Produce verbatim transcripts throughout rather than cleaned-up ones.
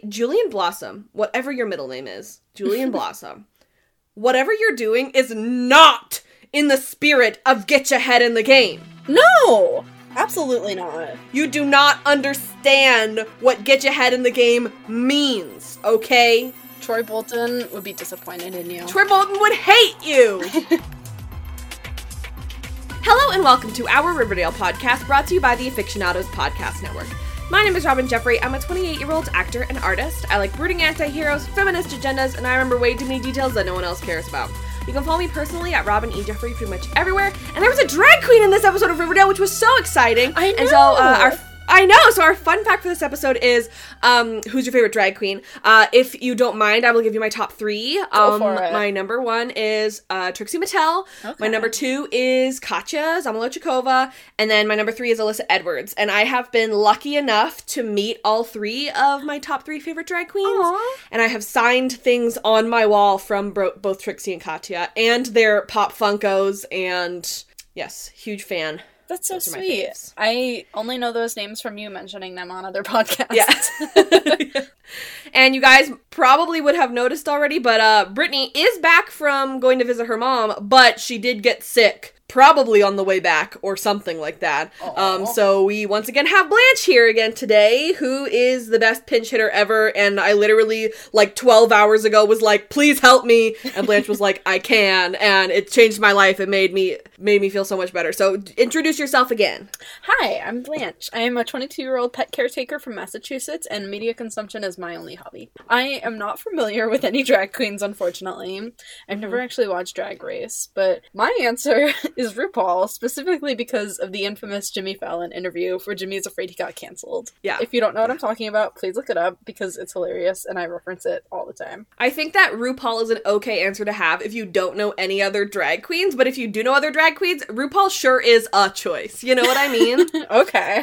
Julian Blossom, whatever your middle name is, Julian Blossom, whatever you're doing is not in the spirit of get your head in the game. No! Absolutely not. You do not understand what get your head in the game means, okay? Troy Bolton would be disappointed in you. Troy Bolton would hate you! Hello and welcome to our Riverdale podcast, brought to you by the Afictionados Podcast Network. My name is Robin Jeffrey. I'm a twenty-eight-year-old actor and artist. I like brooding anti-heroes, feminist agendas, and I remember way too many details that no one else cares about. You can follow me personally at Robin E. Jeffrey pretty much everywhere. And there was a drag queen in this episode of Riverdale, which was so exciting. I know! And so, uh, our I know! So our fun fact for this episode is, um, who's your favorite drag queen? Uh, if you don't mind, I will give you my top three. Um, Go for it. My number one is, uh, Trixie Mattel. Okay. My number two is Katya Zamolodchikova. And then my number three is Alyssa Edwards. And I have been lucky enough to meet all three of my top three favorite drag queens. Aww. And I have signed things on my wall from bro- both Trixie and Katya. And their Pop Funkos. And, yes, huge fan. That's so Those are my sweet. faves. I only know those names from you mentioning them on other podcasts. Yeah. And you guys probably would have noticed already, but uh, Brittany is back from going to visit her mom, but she did get sick. Probably on the way back, or something like that. Aww. Um, so we once again have Blanche here again today, who is the best pinch hitter ever, and I literally, like, twelve hours ago was like, please help me, and Blanche was like, I can, and it changed my life. It made me, made me feel so much better. So, introduce yourself again. Hi, I'm Blanche. I am a twenty-two-year-old pet caretaker from Massachusetts, and media consumption is my only hobby. I am not familiar with any drag queens, unfortunately. I've never actually watched Drag Race, but my answer is RuPaul, specifically because of the infamous Jimmy Fallon interview where Jimmy's afraid he got canceled. Yeah. If you don't know what I'm talking about, please look it up because it's hilarious and I reference it all the time. I think that RuPaul is an okay answer to have if you don't know any other drag queens, but if you do know other drag queens, RuPaul sure is a choice. You know what I mean? Okay.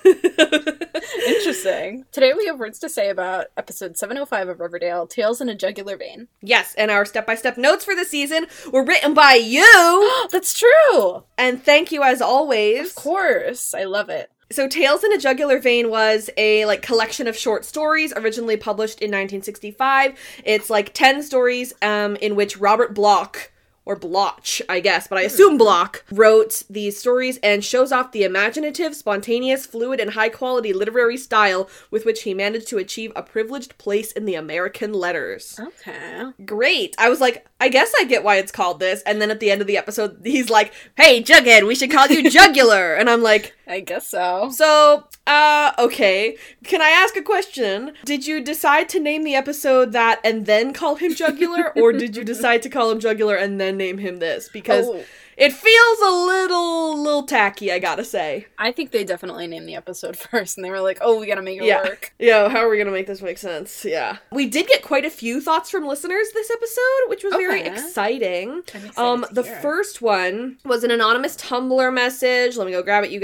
Interesting. Today we have words to say about episode seven oh five of Riverdale, Tales in a Jugular Vein. Yes, and our step-by-step notes for the season were written by you! That's true! And thank you as always. Of course. I love it. So Tales in a Jugular Vein was a, like, collection of short stories originally published in nineteen sixty-five. It's, like, ten stories um, in which Robert Bloch, or Bloch, I guess, but I assume Bloch, wrote these stories and shows off the imaginative, spontaneous, fluid, and high-quality literary style with which he managed to achieve a privileged place in the American letters. Okay. Great. I was like, I guess I get why it's called this. And then at the end of the episode, he's like, hey, Jughead, we should call you Jugular. And I'm like, I guess so. so, uh, okay. Can I ask a question? Did you decide to name the episode that and then call him Jugular? Or did you decide to call him Jugular and then name him this? Because Oh. it feels a little, little tacky, I gotta say. I think they definitely named the episode first, and they were like, oh, we gotta make it Yeah. work. Yeah, how are we gonna make this make sense? Yeah. We did get quite a few thoughts from listeners this episode, which was very Okay. exciting. I'm excited Um, to the hear it. first one was an anonymous Tumblr message. Let me go grab it, you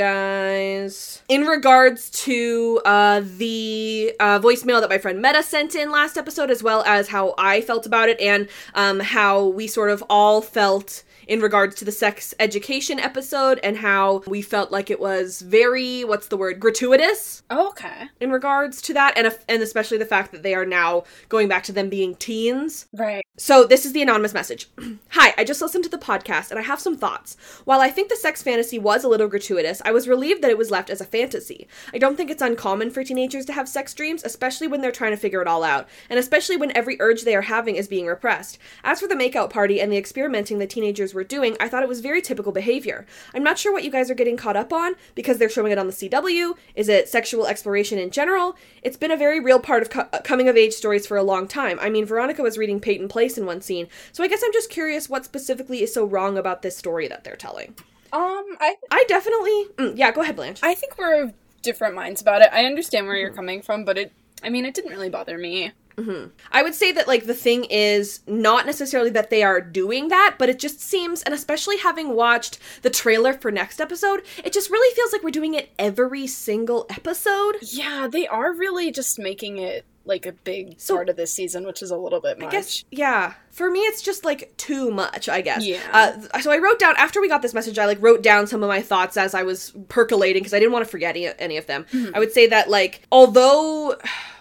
guys. In regards to uh, the uh, voicemail that my friend Meta sent in last episode, as well as how I felt about it, and um, how we sort of all felt in regards to the sex education episode, and how we felt like it was very, what's the word, gratuitous Oh, okay. in regards to that, and if- and especially the fact that they are now going back to them being teens. Right. So this is the anonymous message. Hi, I just listened to the podcast and I have some thoughts. While I think the sex fantasy was a little gratuitous, I was relieved that it was left as a fantasy. I don't think it's uncommon for teenagers to have sex dreams, especially when they're trying to figure it all out, and especially when every urge they are having is being repressed. As for the makeout party and the experimenting that teenagers were doing, I thought it was very typical behavior. I'm not sure what you guys are getting caught up on, because they're showing it on the C W. Is it sexual exploration in general? It's been a very real part of co- coming-of-age stories for a long time. I mean, Veronica was reading Peyton Place in one scene, so I guess I'm just curious what specifically is so wrong about this story that they're telling. Um, I I definitely... Mm, yeah, go ahead, Blanche. I think we're of different minds about it. I understand where you're coming from, but it, I mean, it didn't really bother me. Mm-hmm. I would say that, like, the thing is not necessarily that they are doing that, but it just seems, and especially having watched the trailer for next episode, it just really feels like we're doing it every single episode. Yeah, they are really just making it like a big So- part of this season, which is a little bit much. I guess, yeah. For me, it's just, like, too much, I guess. Yeah. Uh, so I wrote down, after we got this message, I, like, wrote down some of my thoughts as I was percolating, because I didn't want to forget any, any of them. Mhm. I would say that, like, although...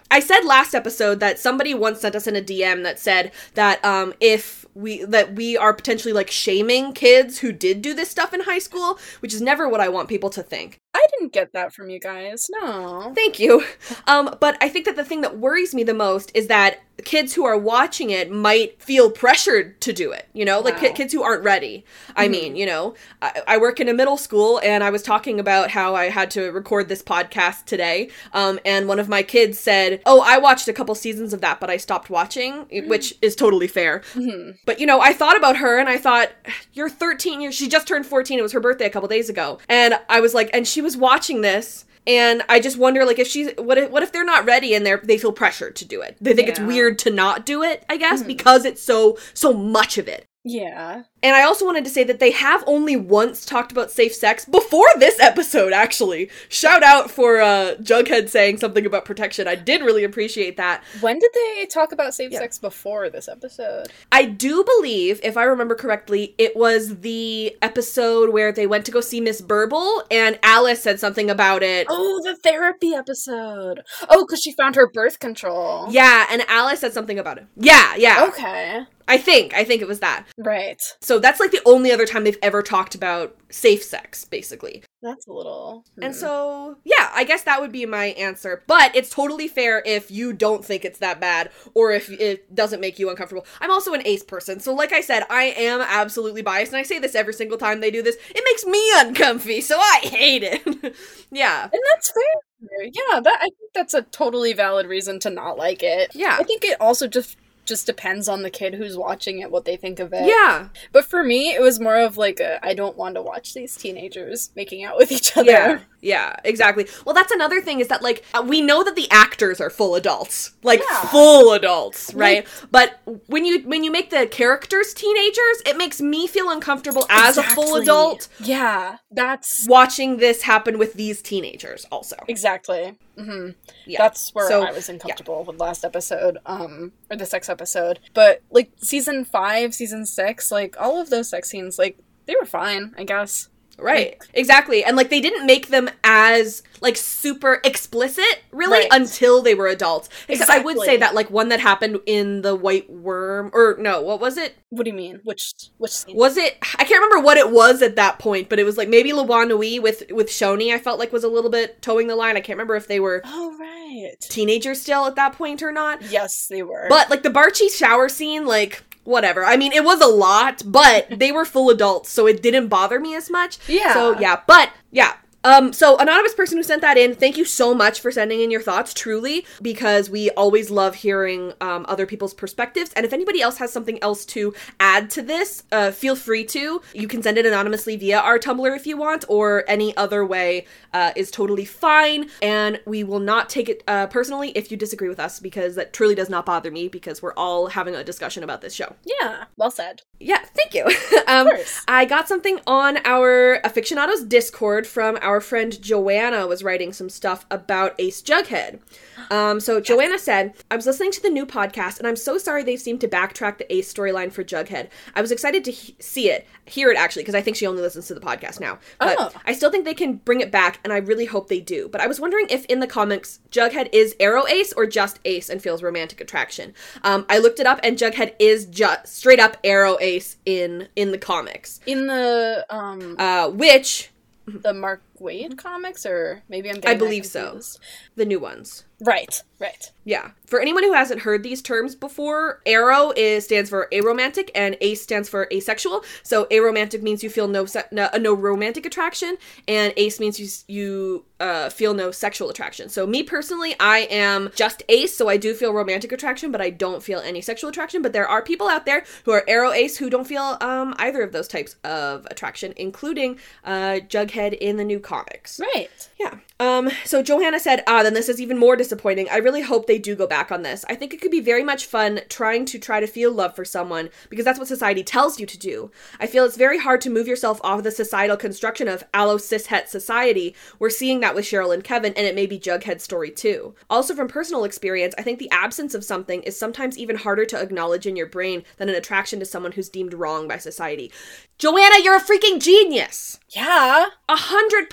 I said last episode that somebody once sent us in a D M that said that um, if we that we are potentially like shaming kids who did do this stuff in high school, which is never what I want people to think. I didn't get that from you guys. No. Thank you. Um, but I think that the thing that worries me the most is that kids who are watching it might feel pressured to do it, you know, like wow. kids who aren't ready. I mm-hmm. mean, you know, I, I work in a middle school, and I was talking about how I had to record this podcast today. Um, and one of my kids said, oh, I watched a couple seasons of that, but I stopped watching, mm-hmm. which is totally fair. Mm-hmm. But, you know, I thought about her, and I thought, you're thirteen years, she just turned fourteen. It was her birthday a couple days ago. And I was like, and she was watching this. And I just wonder, like, if she's, what if, what if they're not ready and they're, they feel pressured to do it? They think yeah. it's weird to not do it, I guess, mm-hmm. because it's so, so much of it. Yeah. And I also wanted to say that they have only once talked about safe sex before this episode, actually. Shout out for uh, Jughead saying something about protection. I did really appreciate that. When did they talk about safe yeah. sex before this episode? I do believe, if I remember correctly, it was the episode where they went to go see Miss Burble, and Alice said something about it. Oh, the therapy episode. Oh, because she found her birth control. Yeah, and Alice said something about it. Yeah, yeah. Okay. I think. I think it was that. Right. So that's like the only other time they've ever talked about safe sex, basically. That's a little... Hmm. And so, yeah, I guess that would be my answer. But it's totally fair if you don't think it's that bad, or if it doesn't make you uncomfortable. I'm also an ace person, so like I said, I am absolutely biased, and I say this every single time they do this. It makes me uncomfy, so I hate it. Yeah. And that's fair. Yeah, that I think that's a totally valid reason to not like it. Yeah. I think it also just... just depends on the kid who's watching it, what they think of it. Yeah. But for me, it was more of like a, I don't want to watch these teenagers making out with each other. Yeah, yeah, exactly. Well, that's another thing is that, like, uh, we know that the actors are full adults. Like, yeah. full adults, right? Like, but when you when you make the characters teenagers, it makes me feel uncomfortable as exactly. a full adult. Yeah, that's... watching this happen with these teenagers also. Exactly. Mm-hmm. Yeah. That's where so, I was uncomfortable yeah. with last episode, um, or the sex episode. But, like, season five, season six, like, all of those sex scenes, like, they were fine, I guess. Right. Like, exactly. And, like, they didn't make them as, like, super explicit, really, right. until they were adults. Except exactly. I would say that, like, one that happened in The White Worm, or, no, what was it? What do you mean? Which, which scene? Was it, I can't remember what it was at that point, but it was, like, maybe Le Bon Nuit with, with Shoni, I felt like was a little bit towing the line. I can't remember if they were oh, right. teenagers still at that point or not. Yes, they were. But, like, the Barchi shower scene, like... whatever. I mean, it was a lot, but they were full adults, so it didn't bother me as much. Yeah. So, yeah. But, yeah. Um, so, anonymous person who sent that in, thank you so much for sending in your thoughts, truly, because we always love hearing um, other people's perspectives, and if anybody else has something else to add to this, uh, feel free to. You can send it anonymously via our Tumblr if you want, or any other way uh, is totally fine, and we will not take it uh, personally if you disagree with us, because that truly does not bother me, because we're all having a discussion about this show. Yeah, well said. Yeah, thank you. um, of course. I got something on our Aficionados Discord from our Our friend Joanna was writing some stuff about Ace Jughead. Um, so Joanna said, I was listening to the new podcast, and I'm so sorry they seemed to backtrack the Ace storyline for Jughead. I was excited to he- see it, hear it actually, because I think she only listens to the podcast now. But oh. I still think they can bring it back, and I really hope they do. But I was wondering if in the comics, Jughead is Arrow Ace or just Ace and feels romantic attraction. Um, I looked it up, and Jughead is just straight up Arrow Ace in, in the comics. In the, um... Uh, which... the Mark Waid comics, or maybe I'm getting I believe so. The new ones. Right, right. Yeah. For anyone who hasn't heard these terms before, Arrow is stands for aromantic, and Ace stands for asexual. So aromantic means you feel no se- no, no romantic attraction, and Ace means you you uh, feel no sexual attraction. So me personally, I am just Ace, so I do feel romantic attraction, but I don't feel any sexual attraction. But there are people out there who are Arrow Ace who don't feel um, either of those types of attraction, including uh, Jughead in the new comics. Right. Yeah. Um, so Johanna said, ah, then this is even more disappointing. I really hope they do go back on this. I think it could be very much fun trying to try to feel love for someone, because that's what society tells you to do. I feel it's very hard to move yourself off of the societal construction of allo cishet society. We're seeing that with Cheryl and Kevin, and it may be Jughead's story too. Also from personal experience, I think the absence of something is sometimes even harder to acknowledge in your brain than an attraction to someone who's deemed wrong by society. Joanna, you're a freaking genius! Yeah. A hundred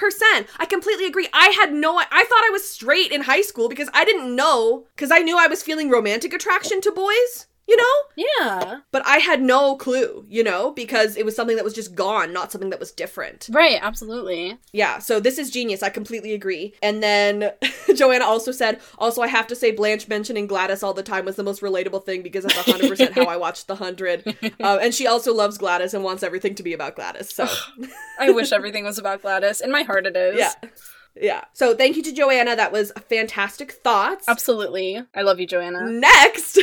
percent. I completely agree. I had no, I thought I was straight in high school because I didn't know, because I knew I was feeling romantic attraction to boys. You know? Yeah. But I had no clue, you know, because it was something that was just gone, not something that was different. Right, absolutely. Yeah, so this is genius. I completely agree. And then Joanna also said, also, I have to say Blanche mentioning Gladys all the time was the most relatable thing because that's one hundred percent how I watched The Hundred. Uh, and she also loves Gladys and wants everything to be about Gladys, so. I wish everything was about Gladys. In my heart it is. Yeah. Yeah. So thank you to Joanna. That was fantastic thoughts. Absolutely. I love you, Joanna. Next!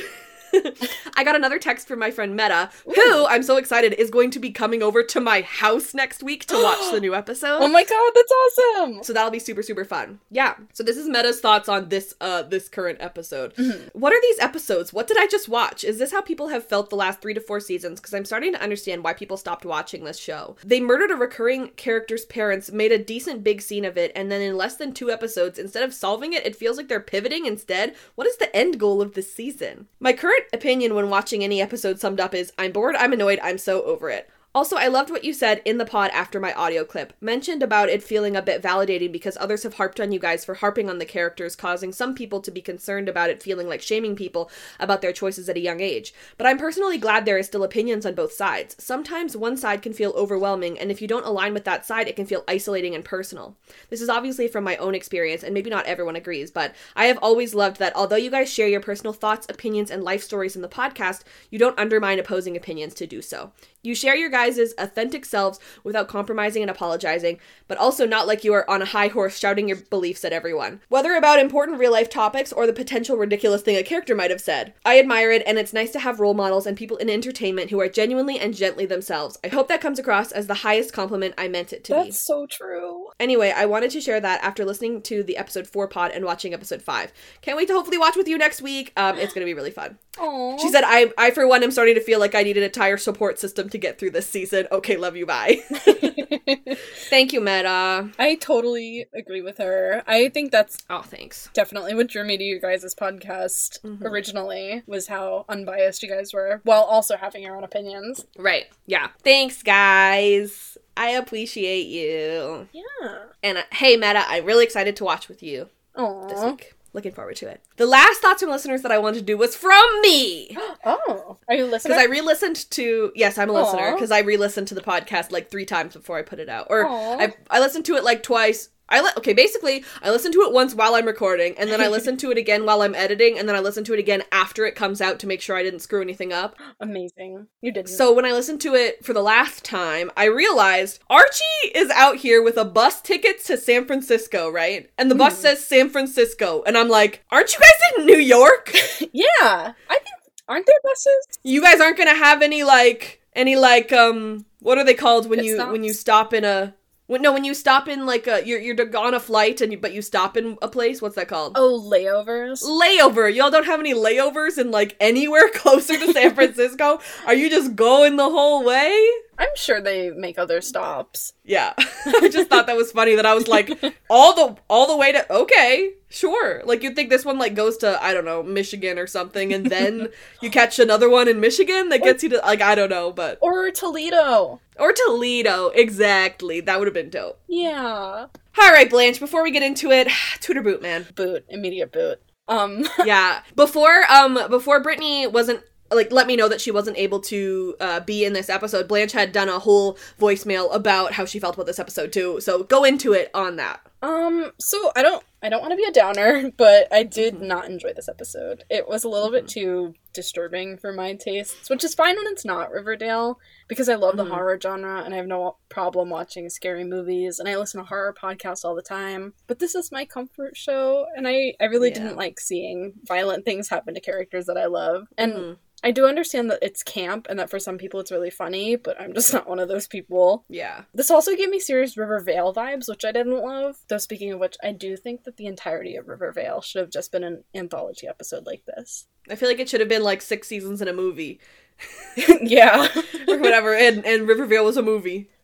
I got another text from my friend Meta, Ooh. who, I'm so excited, is going to be coming over to my house next week to watch the new episode. Oh my god, that's awesome! So that'll be super, super fun. Yeah. So this is Meta's thoughts on this, uh, this current episode. Mm-hmm. What are these episodes? What did I just watch? Is this how people have felt the last three to four seasons? Because I'm starting to understand why people stopped watching this show. They murdered a recurring character's parents, made a decent big scene of it, and then in less than two episodes, instead of solving it, it feels like they're pivoting instead. What is the end goal of this season? My current opinion when watching any episode summed up is, I'm bored, I'm annoyed, I'm so over it. Also, I loved what you said in the pod after my audio clip. Mentioned about it feeling a bit validating because others have harped on you guys for harping on the characters, causing some people to be concerned about it feeling like shaming people about their choices at a young age. But I'm personally glad there is still opinions on both sides. Sometimes one side can feel overwhelming, and if you don't align with that side, it can feel isolating and personal. This is obviously from my own experience, and maybe not everyone agrees, but I have always loved that although you guys share your personal thoughts, opinions, and life stories in the podcast, you don't undermine opposing opinions to do so. You share your guys' authentic selves without compromising and apologizing, but also not like you are on a high horse shouting your beliefs at everyone. Whether about important real-life topics or the potential ridiculous thing a character might have said. I admire it, and it's nice to have role models and people in entertainment who are genuinely and gently themselves. I hope that comes across as the highest compliment I meant it to That's be. That's so true. Anyway, I wanted to share that after listening to the episode four pod and watching episode five. Can't wait to hopefully watch with you next week. Um, it's gonna be really fun. Aww. She said, I, I, for one, am starting to feel like I need an entire support system to get through this season. Okay, love you, bye. Thank you, Meta. I totally agree with her. I think that's oh, thanks. definitely what drew me to you guys' podcast mm-hmm. originally, was how unbiased you guys were, while also having your own opinions. Right, yeah. Thanks, guys. I appreciate you. Yeah. And uh, hey, Meta, I'm really excited to watch with you Aww. this week. Looking forward to it. The last thoughts from listeners that I wanted to do was from me. Oh, are you listening? Because I re-listened to, yes, I'm a Aww. listener, because I re-listened to the podcast like three times before I put it out. Or Aww. I I listened to it like twice. I li- Okay, basically, I listen to it once while I'm recording, and then I listen to it again while I'm editing, and then I listen to it again after it comes out to make sure I didn't screw anything up. Amazing. You didn't. So when I listened to it for the last time, I realized Archie is out here with a bus ticket to San Francisco, right? And the bus mm. says San Francisco, and I'm like, aren't you guys in New York? Yeah, I think, aren't there buses? You guys aren't gonna have any, like, any, like, um, what are they called when Pit you, stops? when you stop in a... When, no, when you stop in, like, a, you're, you're on a flight, and you, but you stop in a place, what's that called? Oh, layovers? Layover! Y'all don't have any layovers in, like, anywhere closer to San Francisco? Are you just going the whole way? I'm sure they make other stops. Yeah. I just thought that was funny that I was like, all the all the way to, okay, sure. Like, you'd think this one, like, goes to, I don't know, Michigan or something, and then you catch another one in Michigan that gets you to, like, I don't know, but... Or Toledo. Or Toledo, exactly. That would have been dope. Yeah. Alright, Blanche, before we get into it, tutor boot, man. Boot. Immediate boot. Um. Yeah. Before, um, before Brittany wasn't, like, let me know that she wasn't able to uh, be in this episode, Blanche had done a whole voicemail about how she felt about this episode, too. So go into it on that. Um, so I don't, I don't want to be a downer, but I did mm-hmm. not enjoy this episode. It was a little mm-hmm. bit too disturbing for my tastes, which is fine when it's not Riverdale, because I love mm-hmm. the horror genre, and I have no problem watching scary movies, and I listen to horror podcasts all the time. But this is my comfort show, and I, I really yeah. didn't like seeing violent things happen to characters that I love. And mm-hmm. I do understand that it's camp and that for some people it's really funny, but I'm just not one of those people. Yeah. This also gave me serious Rivervale vibes, which I didn't love. Though speaking of which, I do think that the entirety of Rivervale should have just been an anthology episode like this. I feel like it should have been like six seasons in a movie. Yeah. Or whatever, and, and Rivervale was a movie.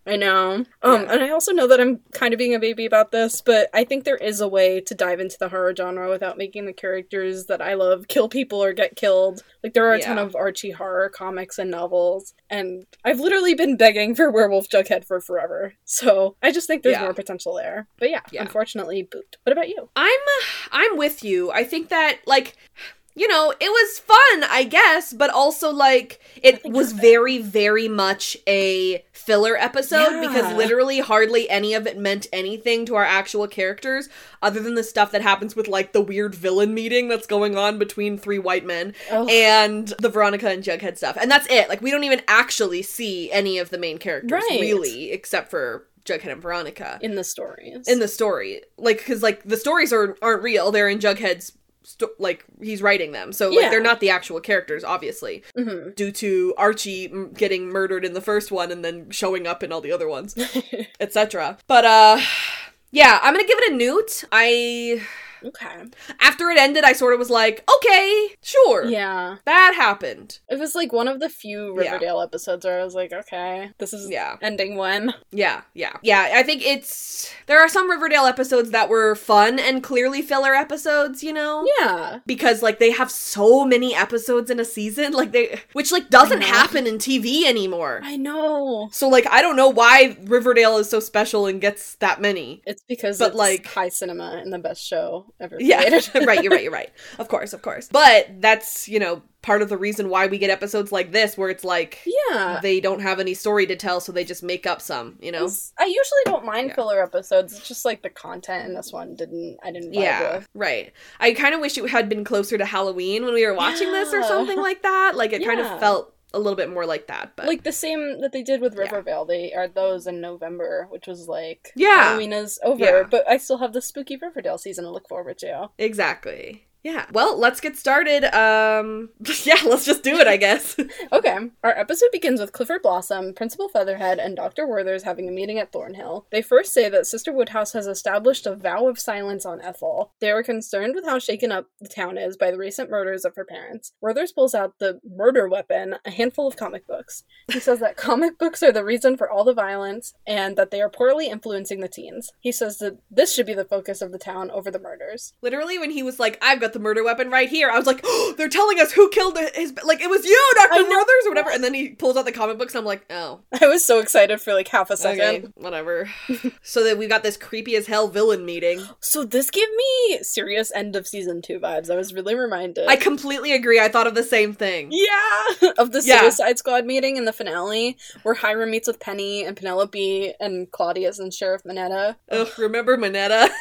I know. Um, Yeah. and I also know that I'm kind of being a baby about this, but I think there is a way to dive into the horror genre without making the characters that I love kill people or get killed. Like, there are a ton Yeah. of Archie horror comics and novels, and I've literally been begging for Werewolf Jughead for forever. So I just think there's Yeah. more potential there. But yeah, Yeah. unfortunately, boot. What about you? I'm I'm with you. I think that, like, you know, it was fun, I guess, but also, like, it Nothing was happened. very, very much a filler episode Yeah. because literally hardly any of it meant anything to our actual characters other than the stuff that happens with, like, the weird villain meeting that's going on between three white men Oh. and the Veronica and Jughead stuff. And that's it. Like, we don't even actually see any of the main characters, Right. really, except for Jughead and Veronica. In the stories. In the story. Like, because, like, the stories are, aren't real. They're in Jughead's Sto- like, he's writing them. So, like, Yeah. they're not the actual characters, obviously. Mhm. Due to Archie m- getting murdered in the first one and then showing up in all the other ones, et cetera. But, uh, yeah, I'm gonna give it a newt. I... Okay. After it ended, I sort of was like, okay, sure. Yeah. That happened. It was like one of the few Yeah. Riverdale episodes where I was like, okay, this is Yeah. ending when. Yeah, yeah. Yeah, I think it's... There are some Riverdale episodes that were fun and clearly filler episodes, you know? Yeah. Because, like, they have so many episodes in a season, like, they... Which, like, doesn't I know. happen in T V anymore. I know. So, like, I don't know why Riverdale is so special and gets that many. It's because But, it's like- high cinema and the best show ever Yeah, created. right, you're right, you're right. Of course, of course. But that's, you know, part of the reason why we get episodes like this, where it's like, Yeah. they don't have any story to tell, so they just make up some, you know? It's- I usually don't mind Yeah. filler episodes. It's just like the content in this one didn't, I didn't vibe Yeah, with. right. I kind of wish it had been closer to Halloween when we were watching this or Yeah. something like that. Like, it kind Yeah. of felt a little bit more like that, but... Like the same that they did with Yeah. Rivervale. They are those in November, which was like, Yeah. Halloween is over, Yeah. but I still have the spooky Riverdale season to look forward to. Exactly. Yeah. Well, let's get started. Um, yeah, let's just do it, I guess. Okay, our episode begins with Clifford Blossom, Principal Featherhead, and Doctor Werther's having a meeting at Thornhill. They first say that Sister Woodhouse has established a vow of silence on Ethel. They are concerned with how shaken up the town is by the recent murders of her parents. Werther's pulls out the murder weapon, a handful of comic books. He says that comic books are the reason for all the violence, and that they are poorly influencing the teens. He says that this should be the focus of the town over the murders. Literally, when he was like, I've got the murder weapon right here, I was like, oh, they're telling us who killed his... Like, it was you, I Doctor know. Werther's, or whatever. And then he pulls out the comic books, and I'm like, oh, I was so excited for like half a second. okay, whatever. So that we got this creepy as hell villain meeting. So this gave me serious end of season two vibes. I was really reminded. I completely agree. I thought of the same thing. Yeah! Of the Yeah. Suicide Squad meeting in the finale, where Hiram meets with Penny and Penelope and Claudius and Sheriff Minetta. Ugh, remember Minetta?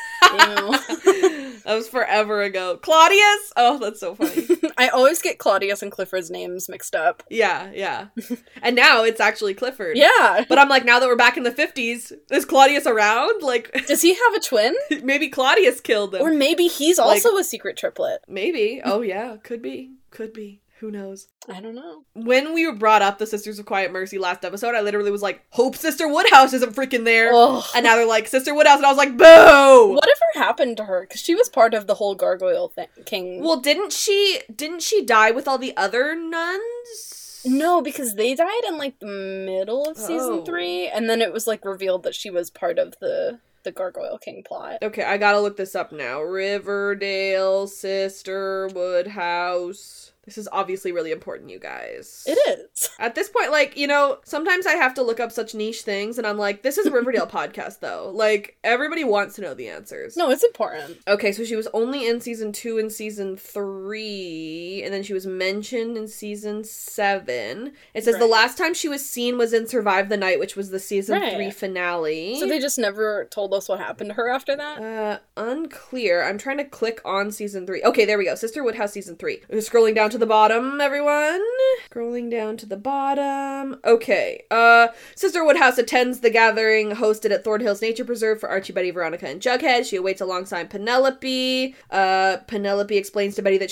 Ew. That was forever ago. Claudius? Oh, that's so funny. I always get Claudius and Clifford's names mixed up. Yeah, yeah. And now it's actually Clifford. Yeah! But I'm like, now that we're back in the fifties, is Claudius around? Like, Does he have a twin? maybe Claudius killed him. Or maybe he's Like- also a secret triplet. Maybe. Oh, yeah. Could be. Could be. Who knows? I don't know. When we brought up the Sisters of Quiet Mercy last episode, I literally was like, hope Sister Woodhouse isn't freaking there. Ugh. And now they're like, Sister Woodhouse, and I was like, boo! Whatever happened to her? Because she was part of the whole Gargoyle thing. King. Well, didn't she, didn't she die with all the other nuns? No, because they died in like the middle of season Oh. three, and then it was like revealed that she was part of the the Gargoyle King plot. Okay, I gotta look this up now. Riverdale, Sister Woodhouse. This is obviously really important, you guys. It is. At this point, like, you know, sometimes I have to look up such niche things, and I'm like, this is a Riverdale podcast, though. Like, everybody wants to know the answers. No, it's important. Okay, so she was only in season two and season three, and then she was mentioned in season seven. It says the Right. last time she was seen was in Survive the Night, which was the season Right. three finale. So they just never told us what happened to her after that? Uh, unclear. I'm trying to click on season three. Okay, there we go. Sister Woodhouse season three. We're scrolling down to the bottom, everyone. Scrolling down to the bottom. Okay. Uh, Sister Woodhouse attends the gathering hosted at Thornhill's Nature Preserve for Archie, Betty, Veronica, and Jughead. She awaits alongside Penelope. Uh, Penelope explains to Betty that she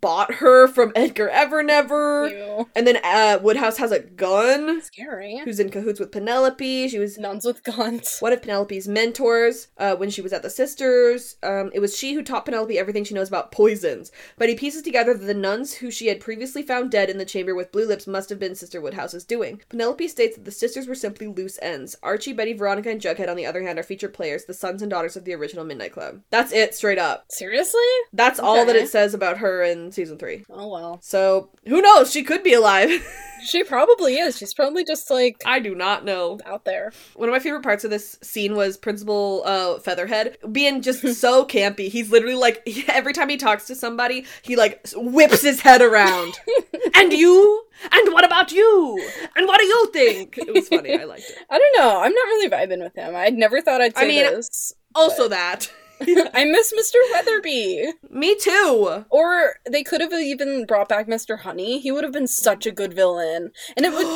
bought her from Edgar Evernever. Ew. And then uh, Woodhouse has a gun. Scary. Who's in cahoots with Penelope. She was Nuns with guns. one of Penelope's mentors uh, when she was at the Sisters. Um, it was she who taught Penelope everything she knows about poisons. But he pieces together that the nuns who she had previously found dead in the chamber with blue lips must have been Sister Woodhouse's doing. Penelope states that the sisters were simply loose ends. Archie, Betty, Veronica, and Jughead, on the other hand, are featured players, the sons and daughters of the original Midnight Club. That's it, straight up. Seriously? That's all Okay. that it says about her in season three. Oh, well. So, who knows? She could be alive. She probably is. She's probably just, like, I do not know. out there. One of my favorite parts of this scene was Principal uh, Featherhead being just so campy. He's literally like, every time he talks to somebody, he like whips his head around. And you? And what about you? And what do you think? It was funny. I liked it. I don't know. I'm not really vibing with him. I never thought I'd say I mean, this. Also but- that. I miss Mister Weatherby. Me too. Or they could have even brought back Mister Honey. He would have been such a good villain. And it would...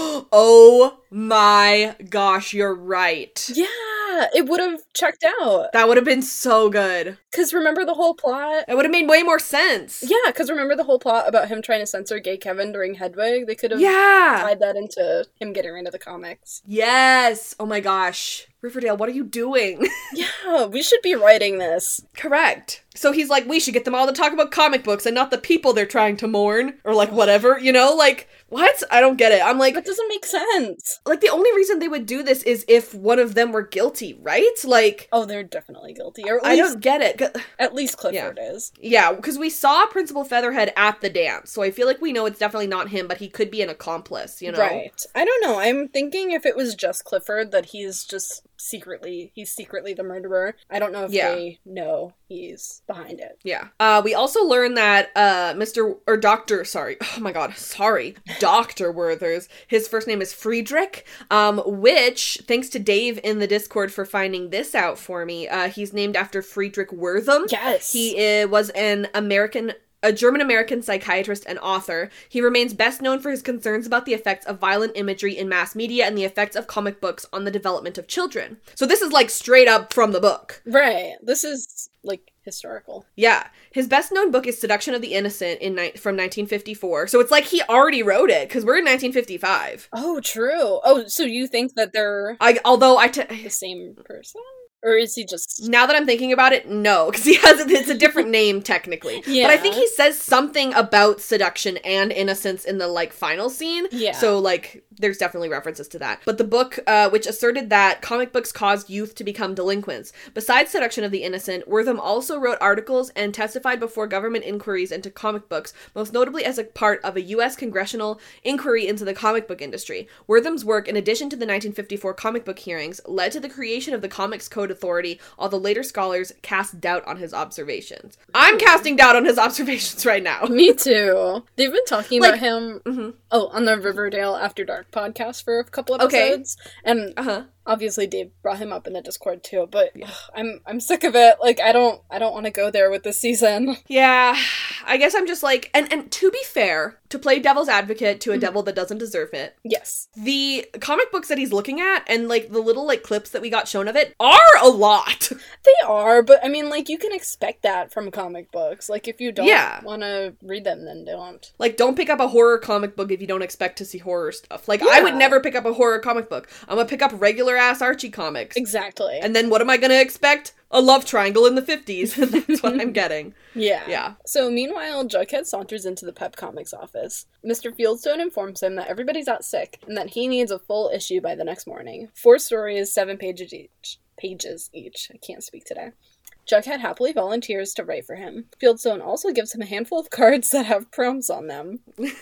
Oh my gosh, you're right. Yeah, it would have checked out. That would have been so good. Because remember the whole plot? It would have made way more sense. Yeah, because remember the whole plot about him trying to censor gay Kevin during Hedwig? They could have Yeah. tied that into him getting rid of the comics. Yes. Oh my gosh. Riverdale, what are you doing? Yeah, we should be writing this. Correct. So he's like, we should get them all to talk about comic books and not the people they're trying to mourn. Or like, whatever, you know? Like, what? I don't get it. I'm like, That doesn't make sense. like, the only reason they would do this is if one of them were guilty, right? Like, Oh, they're definitely guilty. Or at I least, don't get it. 'Cause- at least Clifford is. Yeah, because we saw Principal Featherhead at the dance, so I feel like we know it's definitely not him, but he could be an accomplice, you know? Right. I don't know. I'm thinking if it was just Clifford, that he's just secretly, he's secretly the murderer. I don't know if Yeah. they know he's behind it. Yeah. Uh, we also learn that uh, Mister or Doctor, sorry, oh my god, sorry, Doctor Werther's, his first name is Friedrich, um, which, thanks to Dave in the Discord for finding this out for me, uh, he's named after Friedrich Wertham. Yes. He uh, was an American a German-American psychiatrist and author. He remains best known for his concerns about the effects of violent imagery in mass media and the effects of comic books on the development of children. So this is like straight up from the book. Right. This is, like, historical. Yeah. His best-known book is Seduction of the Innocent in ni- from nineteen fifty-four. So it's like he already wrote it, because we're in nineteen fifty-five. Oh, true. Oh, so you think that they're I, although I... T- the same person? Or is he just... now that I'm thinking about it, no, because he has it's a different name technically. Yeah. But I think he says something about seduction and innocence in the like final scene. Yeah. So like there's definitely references to that. But the book, uh, which asserted that comic books caused youth to become delinquents. Besides Seduction of the Innocent, Wertham also wrote articles and testified before government inquiries into comic books, most notably as a part of a U S congressional inquiry into the comic book industry. Wertham's work, in addition to the nineteen fifty-four comic book hearings, led to the creation of the Comics Code Authority, although later scholars cast doubt on his observations. I'm casting doubt on his observations right now. Me too. They've been talking Like- about him, Mm-hmm. oh, on the Riverdale After Dark podcast for a couple Okay. episodes. And Uh-huh. obviously Dave brought him up in the Discord too, but ugh, I'm I'm sick of it. Like I don't I don't want to go there with this season. Yeah, I guess I'm just like, and, and to be fair, to play devil's advocate to a Mhm. devil that doesn't deserve it, Yes. the comic books that he's looking at and like the little like clips that we got shown of it are a lot. They are, but I mean like you can expect that from comic books. Like if you don't Yeah. want to read them, then don't. Like, don't pick up a horror comic book if you don't expect to see horror stuff. Like, I would Yeah. never pick up a horror comic book. I'm gonna pick up regular ass Archie comics. Exactly. And then what am I gonna expect? A love triangle in the fifties. That's what I'm getting. Yeah. Yeah. So meanwhile, Jughead saunters into the Pep Comics office. Mister Fieldstone informs him that everybody's out sick and that he needs a full issue by the next morning. Four stories, seven pages each. Pages each. I can't speak today. Jughead happily volunteers to write for him. Fieldstone also gives him a handful of cards that have prompts on them.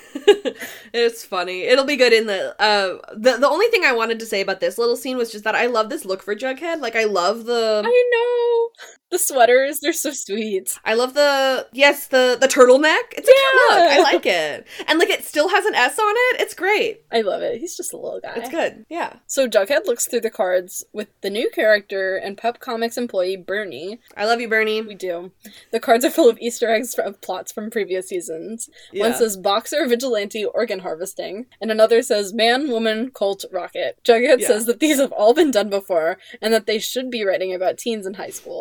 It's funny. It'll be good in the, uh, the, the only thing I wanted to say about this little scene was just that I love this look for Jughead. Like, I love the, I know! The sweaters, they're so sweet. I love the, yes, the, the turtleneck. It's a Yeah. cute look. I like it. And, like, it still has an S on it. It's great. I love it. He's just a little guy. It's good. Yeah. So Jughead looks through the cards with the new character and Pep Comics employee Bernie. I love you, Bernie. We do. The cards are full of Easter eggs of plots from previous seasons. One Yeah. says boxer, vigilante, organ harvesting, and another says man, woman, cult, rocket. Jughead Yeah. says that these have all been done before, and that they should be writing about teens in high school.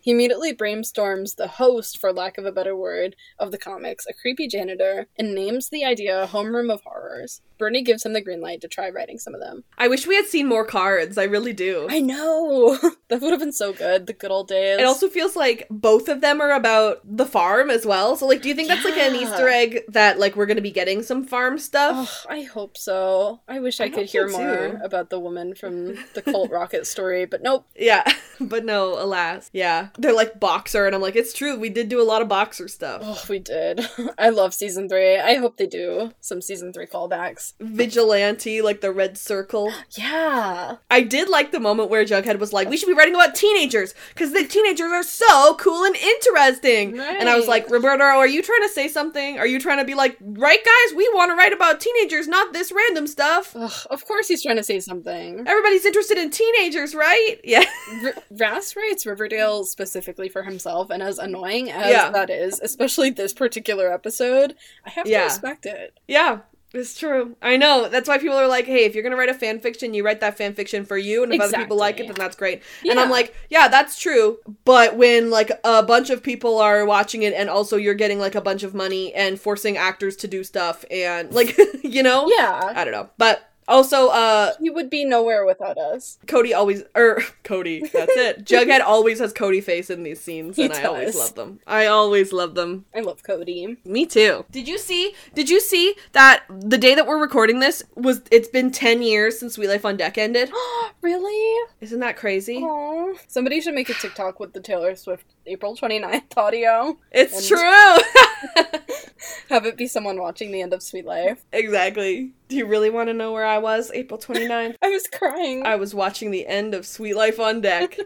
He immediately brainstorms the host, for lack of a better word, of the comics, a creepy janitor, and names the idea Homeroom of Horrors. Bernie gives him the green light to try writing some of them. I wish we had seen more cards. I really do. I know! That would have been so good, the good old days. It also feels like both of them are about the farm as well. So, like, do you think that's, like, an Yeah. Easter egg that, like, we're gonna be getting some farm stuff? Oh, I hope so. I wish I, I could hope hear so, more too. about the woman from the Colt Rocket story, but nope. Yeah, but no, alas. Yeah. They're like Boxer, and I'm like, it's true, we did do a lot of Boxer stuff. Oh, we did. I love season three. I hope they do some season three callbacks. Vigilante, like the red circle. Yeah. I did like the moment where Jughead was like, we should be writing about teenagers, because the teenagers are so cool and interesting. Right. And I was like, Roberto, are you trying to say something? Are you trying to be like, right guys, we want to write about teenagers, not this random stuff. Ugh, of course he's trying to say something. Everybody's interested in teenagers, right? Yeah. R- Ras writes Riverdale specifically for himself, and as annoying as Yeah. that is, especially this particular episode, I have Yeah. to respect it. Yeah. It's true. I know. That's why people are like, hey, if you're going to write a fan fiction, you write that fan fiction for you. And if other people like it, Exactly. then that's great. And I'm Yeah. like, yeah, that's true. But when like a bunch of people are watching it and also you're getting like a bunch of money and forcing actors to do stuff and like, you know? Yeah. I don't know. But also, uh, He would be nowhere without us. Cody always, er, Cody, that's it. Jughead always has Cody face in these scenes, He and I always does. love them. I always love them. I love Cody. Me too. Did you see, did you see that the day that we're recording this was, it's been ten years since We Life on Deck ended? Really? Isn't that crazy? Aww. Somebody should make a TikTok with the Taylor Swift April twenty-ninth audio. It's And- true! Have it be someone watching the end of Sweet Life. Exactly. Do you really want to know where I was April twenty-ninth? I was crying. I was watching the end of Sweet Life on Deck.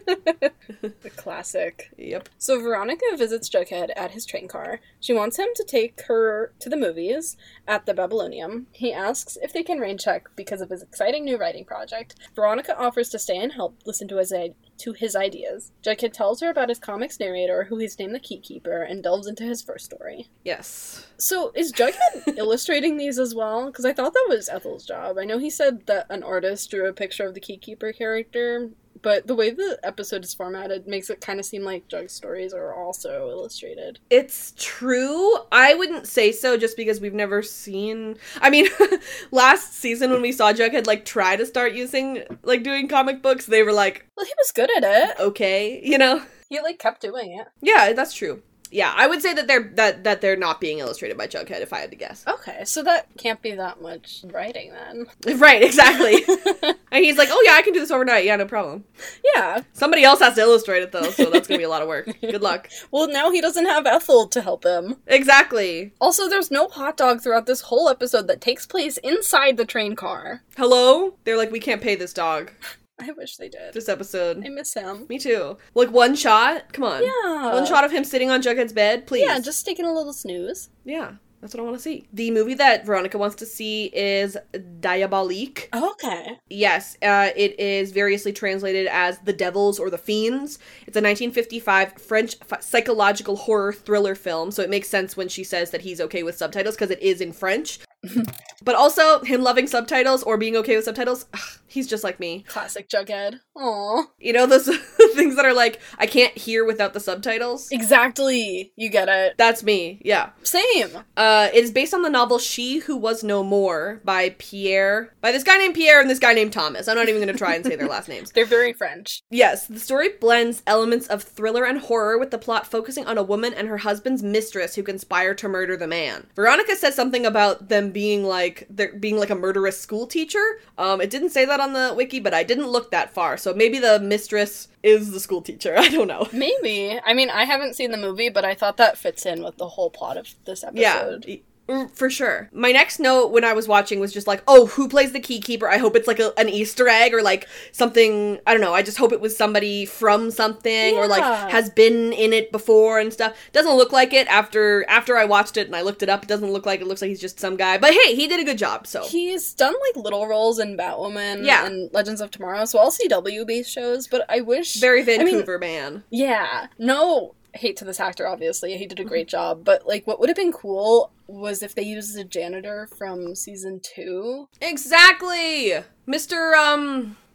The classic. Yep. So Veronica visits Jughead at his train car. She wants him to take her to the movies at the Babylonium. He asks if they can rain check because of his exciting new writing project. Veronica offers to stay and help listen to his i- to his ideas. Jughead tells her about his comics narrator, who he's named the Keykeeper, and delves into his first story. Yes. So is Jughead illustrating these as well? Because I thought that was Ethel's job. I know he said that an artist drew a picture of the Keykeeper character, but the way the episode is formatted makes it kind of seem like Jug's stories are also illustrated. It's true. I wouldn't say so just because we've never seen... I mean, last season when we saw Jughead, like, try to start using, like, doing comic books, they were like, Well, he was good at it. okay, you know? He, like, kept doing it. Yeah, that's true. Yeah, I would say that they're that that they're not being illustrated by Jughead if I had to guess. Okay, so that can't be that much writing then. Right, exactly. And he's like, "Oh yeah, I can do this overnight. Yeah, no problem." Yeah. Somebody else has to illustrate it though, so that's going to be a lot of work. Good luck. Well, now he doesn't have Ethel to help him. Exactly. Also, there's no hot dog throughout this whole episode that takes place inside the train car. Hello? They're like, "We can't pay this dog I wish they did. this episode." I miss him. Me too. Like one shot? Come on. Yeah. One shot of him sitting on Jughead's bed, please. Yeah, just taking a little snooze. Yeah, that's what I want to see. The movie that Veronica wants to see is Diabolique. Okay. Yes, uh, it is variously translated as The Devils or The Fiends. It's a nineteen fifty-five French f- psychological horror thriller film, so it makes sense when she says that he's okay with subtitles because it is in French. But also, him loving subtitles or being okay with subtitles, ugh, he's just like me. Classic Jughead. Aww. You know, those things that are like, I can't hear without the subtitles? Exactly. You get it. That's me, yeah. Same. Uh, it is based on the novel She Who Was No More by Pierre, by this guy named Pierre and this guy named Thomas. I'm not even going to try and say their last names. They're very French. Yes, the story blends elements of thriller and horror with the plot focusing on a woman and her husband's mistress who conspire to murder the man. Veronica says something about them being like, they're being like a murderous school teacher. Um, it didn't say that on the wiki, but I didn't look that far. So maybe the mistress is the school teacher. I don't know. Maybe. I mean, I haven't seen the movie, but I thought that fits in with the whole plot of this episode. Yeah. For sure. My next note when I was watching was just like, oh, who plays the Keykeeper? I hope it's like a, an Easter egg or like something, I don't know, I just hope it was somebody from something or like Yeah. has been in it before and stuff. Doesn't look like it after after I watched it and I looked it up. It doesn't look like it. It looks like he's just some guy. But hey, he did a good job, so. He's done, like, little roles in Batwoman Yeah. and Legends of Tomorrow, so all C W-based shows, but I wish... Very I mean, Vancouver man. yeah. No hate to this actor, obviously. He did a great job, but, like, what would have been cool was if they used a janitor from season two. Exactly! Mister, um...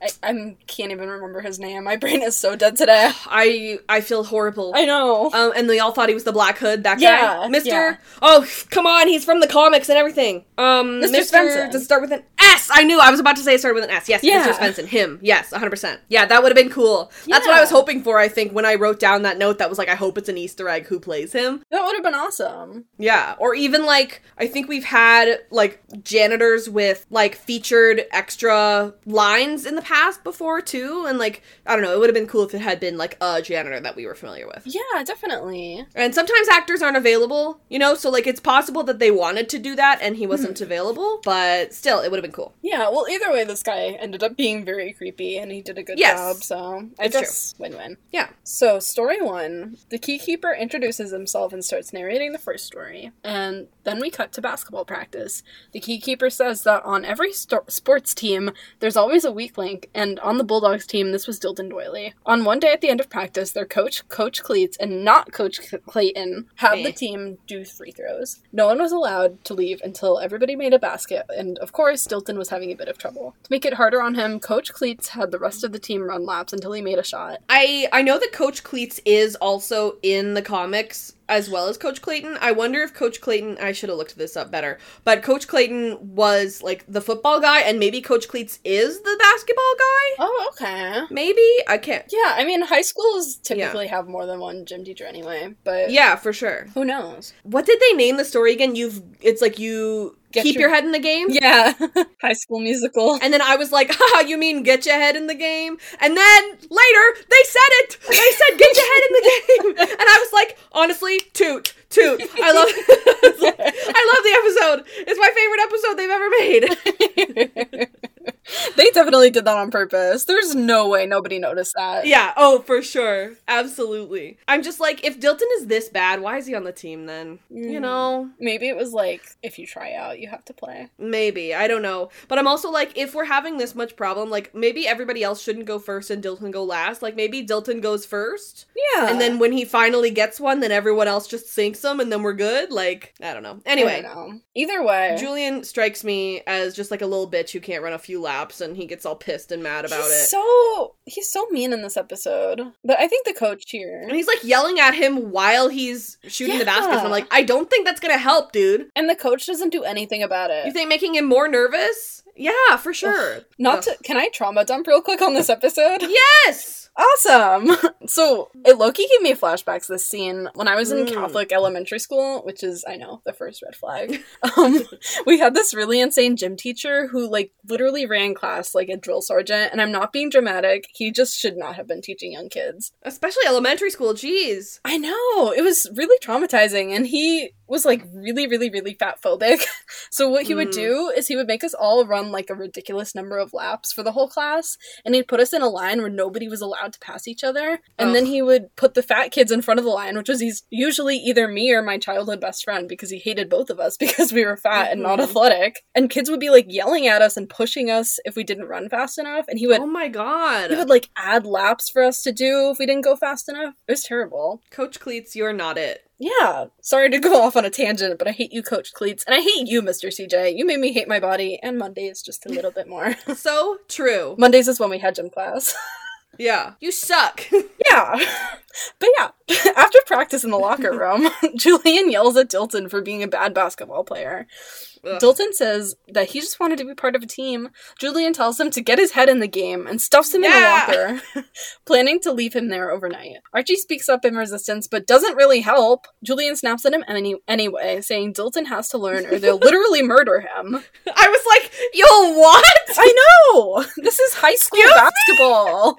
I I'm, can't even remember his name. My brain is so dead today. I I feel horrible. I know. Um, and they all thought he was the Black Hood, that Yeah, guy. Mister yeah. Oh, come on, he's from the comics and everything. Um, Mister Mister Svensson. Does it start with an S? I knew, I was about to say it started with an S. Yes, Yeah. Mister Svensson, him. Yes, one hundred percent. Yeah, that would have been cool. That's what I Yeah. was hoping for, I think, when I wrote down that note that was like, I hope it's an Easter egg who plays him. That would have been awesome. Yeah, or even like, I think we've had like janitors with like featured extra lines in the past before too, and like, I don't know, it would have been cool if it had been like a janitor that we were familiar with. Yeah, definitely. And sometimes actors aren't available, you know, so like it's possible that they wanted to do that and he wasn't available, but still, it would have been cool. Yeah, well, either way, this guy ended up being very creepy, and he did a good Yes. job, so I It's guess win-win. Yeah. So, story one, the Keykeeper introduces himself and starts narrating the first story, and then we cut to basketball practice. The Keykeeper says that on every sto- sports team, there's always a weak link, and on the Bulldogs team, this was Dilton Doily. On one day at the end of practice, their coach, Coach Cleats, and not Coach C- Clayton, had Eh. the team do free throws. No one was allowed to leave until everybody made a basket, and of course, Dilton was having a bit of trouble. To make it harder on him, Coach Cleats had the rest of the team run laps until he made a shot. I I know that Coach Cleats is also in the comics as well as Coach Clayton. I wonder if Coach Clayton, I should have looked this up better, but Coach Clayton was like the football guy and maybe Coach Cleats is the basketball guy? Oh, okay. Maybe? I can't. Yeah, I mean, high schools typically have more than one gym teacher anyway, but Yeah, for sure. who knows? What did they name the story again? You've, it's like you Get keep your- your head in the game? Yeah, High School Musical. And then I was like, haha, you mean get your head in the game? And then later, they said it! They said get your head in the game! And I was like, honestly, toot, toot. I love I love the episode. It's my favorite episode they've ever made. They definitely did that on purpose. There's no way nobody noticed that. Yeah, oh, for sure. Absolutely. I'm just like, if Dilton is this bad, why is he on the team then? You Mm. know? Maybe it was like, if you try out, you have to play. Maybe. I don't know. But I'm also like, if we're having this much problem, like, maybe everybody else shouldn't go first and Dilton go last. Like, maybe Dilton goes first. Yeah. And then when he finally gets one, then everyone else just sinks him and then we're good. Like, I don't know. Anyway, I don't know. Either way. Julian strikes me as just like a little bitch who can't run a few laps and he gets all pissed and mad about he's it. so he's so mean in this episode. But I think the coach here. And he's like yelling at him while he's shooting the baskets. And I'm Yeah. like, I don't think that's gonna help, dude. And the coach doesn't do anything about it. You think making him more nervous? Yeah, for sure. Not Ugh. to can I trauma dump real quick on this episode? Yes! Awesome! So, it low-key gave me flashbacks, this scene. When I was in Mm. Catholic elementary school, which is, I know, the first red flag, um, we had this really insane gym teacher who, like, literally ran class like a drill sergeant, and I'm not being dramatic, he just should not have been teaching young kids. Especially elementary school, jeez. I know! It was really traumatizing, and he was, like, really, really, really fat phobic. So what he would Mm. do is he would make us all run, like, a ridiculous number of laps for the whole class, and he'd put us in a line where nobody was allowed to pass each other, and Ugh. then he would put the fat kids in front of the line, which was he's usually either me or my childhood best friend, because he hated both of us because we were fat and not Mhm. athletic, and kids would be, like, yelling at us and pushing us if we didn't run fast enough, and he would Oh my god. he would, like, add laps for us to do if we didn't go fast enough. It was terrible. Coach Cleats, you're not it. Yeah, sorry to go off on a tangent, but I hate you, Coach Cleats, and I hate you, Mister C J. You made me hate my body, and Mondays just a little bit more. So true. Mondays is when we had gym class. Yeah. You suck. Yeah. But yeah, after practice in the locker room, Julian yells at Dilton for being a bad basketball player. Ugh. Dilton says that he just wanted to be part of a team. Julian tells him to get his head in the game and stuffs him Yeah. in the locker, planning to leave him there overnight. Archie speaks up in resistance, but doesn't really help. Julian snaps at him any- anyway, saying Dilton has to learn or they'll literally murder him. I was like, yo, what? I know! This is high school Excuse basketball!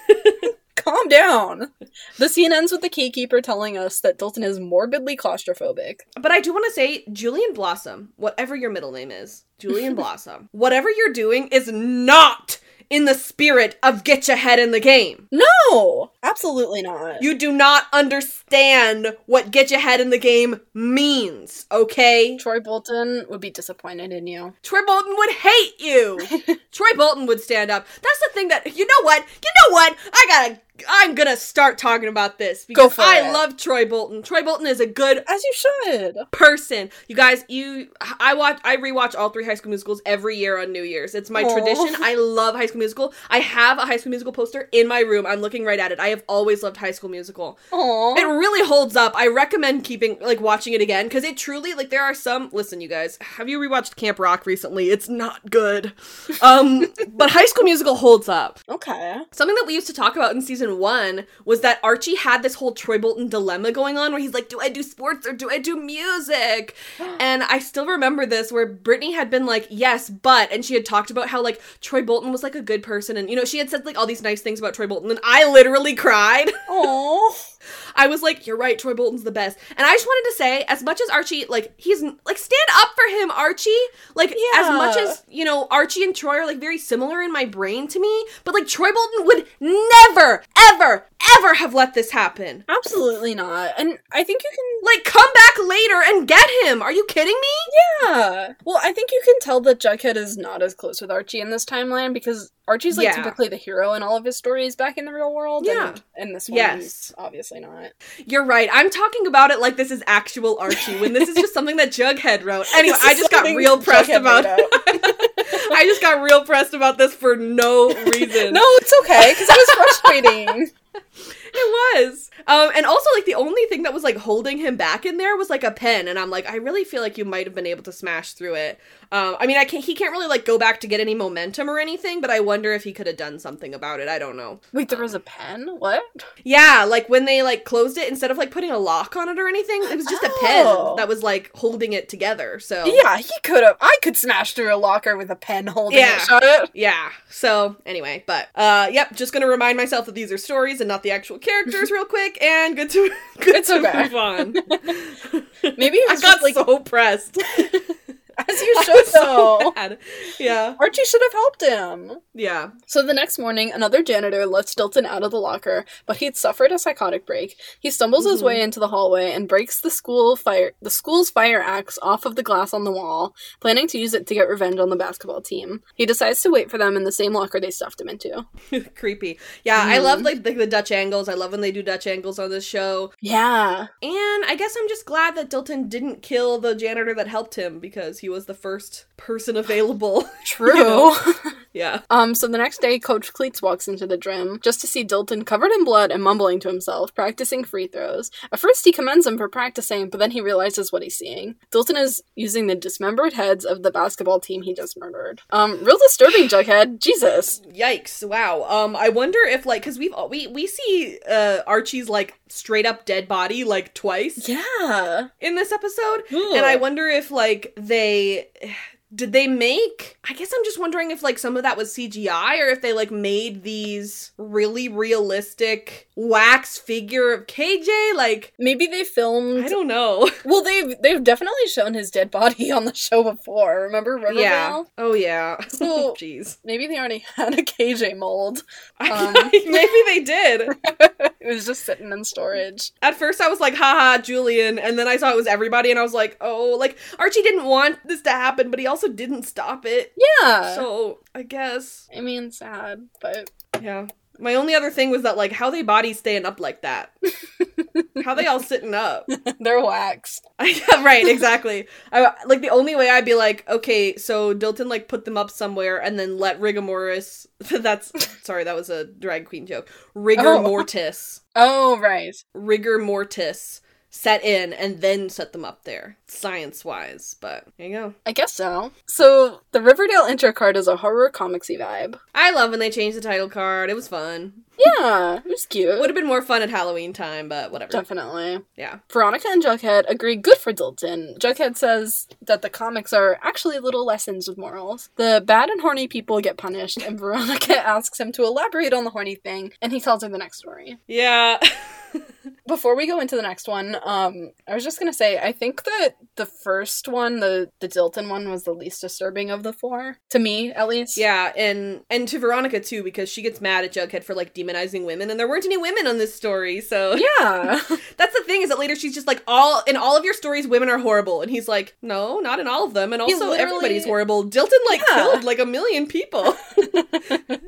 Calm down. The scene ends with the Keykeeper telling us that Dilton is morbidly claustrophobic. But I do want to say, Julian Blossom, whatever your middle name is, Julian Blossom, whatever you're doing is not in the spirit of get your head in the game. No! Absolutely not. You do not understand what get your head in the game means, okay? Troy Bolton would be disappointed in you. Troy Bolton would hate you. Troy Bolton would stand up. That's the thing that, you know what? You know what? I gotta I'm gonna start talking about this Go because for I it. love Troy Bolton. Troy Bolton is a good As you should. person. You guys, you I watch I rewatch all three High School Musicals every year on New Year's. It's my Aww. tradition. I love High School Musical. I have a High School Musical poster in my room. I'm looking right at it. I have always loved High School Musical. Aww. It really holds up. I recommend keeping like watching it again because it truly like there are some listen, you guys, have you rewatched Camp Rock recently? It's not good. Um but High School Musical holds up. Okay. Something that we used to talk about in season one was that Archie had this whole Troy Bolton dilemma going on where he's like, do I do sports or do I do music? And I still remember this where Brittany had been like, yes, but, and she had talked about how like Troy Bolton was like a good person. And, you know, she had said like all these nice things about Troy Bolton and I literally cried. Aww. I was like, you're right, Troy Bolton's the best. And I just wanted to say, as much as Archie, like, he's, like, stand up for him, Archie. Like, Yeah. as much as, you know, Archie and Troy are, like, very similar in my brain to me, but, like, Troy Bolton would never, ever, ever have let this happen. Absolutely not. And I think you can... Like, come back later and get him. Are you kidding me? Yeah. Well, I think you can tell that Jughead is not as close with Archie in this timeline because Archie's, like, Yeah. typically the hero in all of his stories back in the real world. Yeah. And in this one, Yes. he's obviously not. You're right. I'm talking about it like this is actual Archie, when this is just something that Jughead wrote. Anyway, This I is just got something real pressed Jughead about made I just got real pressed about this for no reason. No, it's okay, because it was frustrating. It was. Um, and also, like, the only thing that was, like, holding him back in there was, like, a pen. And I'm like, I really feel like you might have been able to smash through it. Um, I mean, I can't, he can't really, like, go back to get any momentum or anything, but I wonder if he could have done something about it. I don't know. Wait, there was a pen? What? Yeah, like, when they, like, closed it, instead of, like, putting a lock on it or anything, it was just a Oh. pen that was, like, holding it together, so. Yeah, he could have. I could smash through a locker with a pen holding Yeah. it shut. Yeah, so, anyway, but, uh, yep, just gonna remind myself that these are stories and not the actual characters real quick, and good to, good It's to okay. move on. Maybe it I was got just, like, so pressed. as you I should, was so though. bad. Yeah, Archie should have helped him. yeah. So the next morning, another janitor lets Dilton out of the locker, but he'd suffered a psychotic break. He stumbles his Mhm. way into the hallway and breaks the school fire the school's fire axe off of the glass on the wall, planning to use it to get revenge on the basketball team. He decides to wait for them in the same locker they stuffed him into. Creepy. Yeah, I love Mhm. like the, the Dutch angles. I love when they do Dutch angles on this show. Yeah. And I guess I'm just glad that Dilton didn't kill the janitor that helped him because he was the first person available. True. You know? Yeah. Um, so the next day, Coach Cleats walks into the gym just to see Dilton covered in blood and mumbling to himself, practicing free throws. At first, he commends him for practicing, but then he realizes what he's seeing. Dilton is using the dismembered heads of the basketball team he just murdered. Um, real disturbing, Jughead. Jesus. Yikes! Wow. Um, I wonder if like, cause we've we we see uh Archie's like straight up dead body like twice Yeah. in this episode, Ugh. and I wonder if like they. Did they make, I guess I'm just wondering if, like, some of that was C G I, or if they, like, made these really realistic wax figure of K J, like, Maybe they filmed... I don't know. Well, they've, they've definitely shown his dead body on the show before. Remember Riverdale? Yeah. Oh, yeah. So- Jeez. Maybe they already had a K J mold. Um. Maybe they did. It was just sitting in storage. At first I was like, haha, Julian, and then I saw it was everybody, and I was like, oh, like, Archie didn't want this to happen, but he also didn't stop it. Yeah. So, I guess, I mean, sad, but... yeah. My only other thing was that, like, how they bodies staying up like that? How they all sitting up? They're wax. Right, exactly. I, like, the only way I'd be like, okay, so Dilton, like, put them up somewhere and then let rigor mortis, that's, sorry, that was a drag queen joke, rigor Oh. mortis, Oh, right. rigor mortis set in and then set them up there, science-wise, but there you go. I guess so. So, the Riverdale intro card is a horror comicsy vibe. I love when they changed the title card. It was fun. Yeah, it was cute. Would have been more fun at Halloween time, but whatever. Definitely. Yeah. Veronica and Jughead agree good for Dilton. Jughead says that the comics are actually little lessons with morals. The bad and horny people get punished, and Veronica asks him to elaborate on the horny thing, and he tells her the next story. Yeah. Before we go into the next one, um, I was just gonna say, I think that the first one, the, the Dilton one, was the least disturbing of the four. To me, at least. Yeah, and and to Veronica too, because she gets mad at Jughead for like demonizing women, and there weren't any women on this story, so Yeah. that's the thing, is that later she's just like, all in all of your stories women are horrible, and he's like, no, not in all of them, and He also literally- everybody's horrible. Dilton like Yeah. killed like a million people.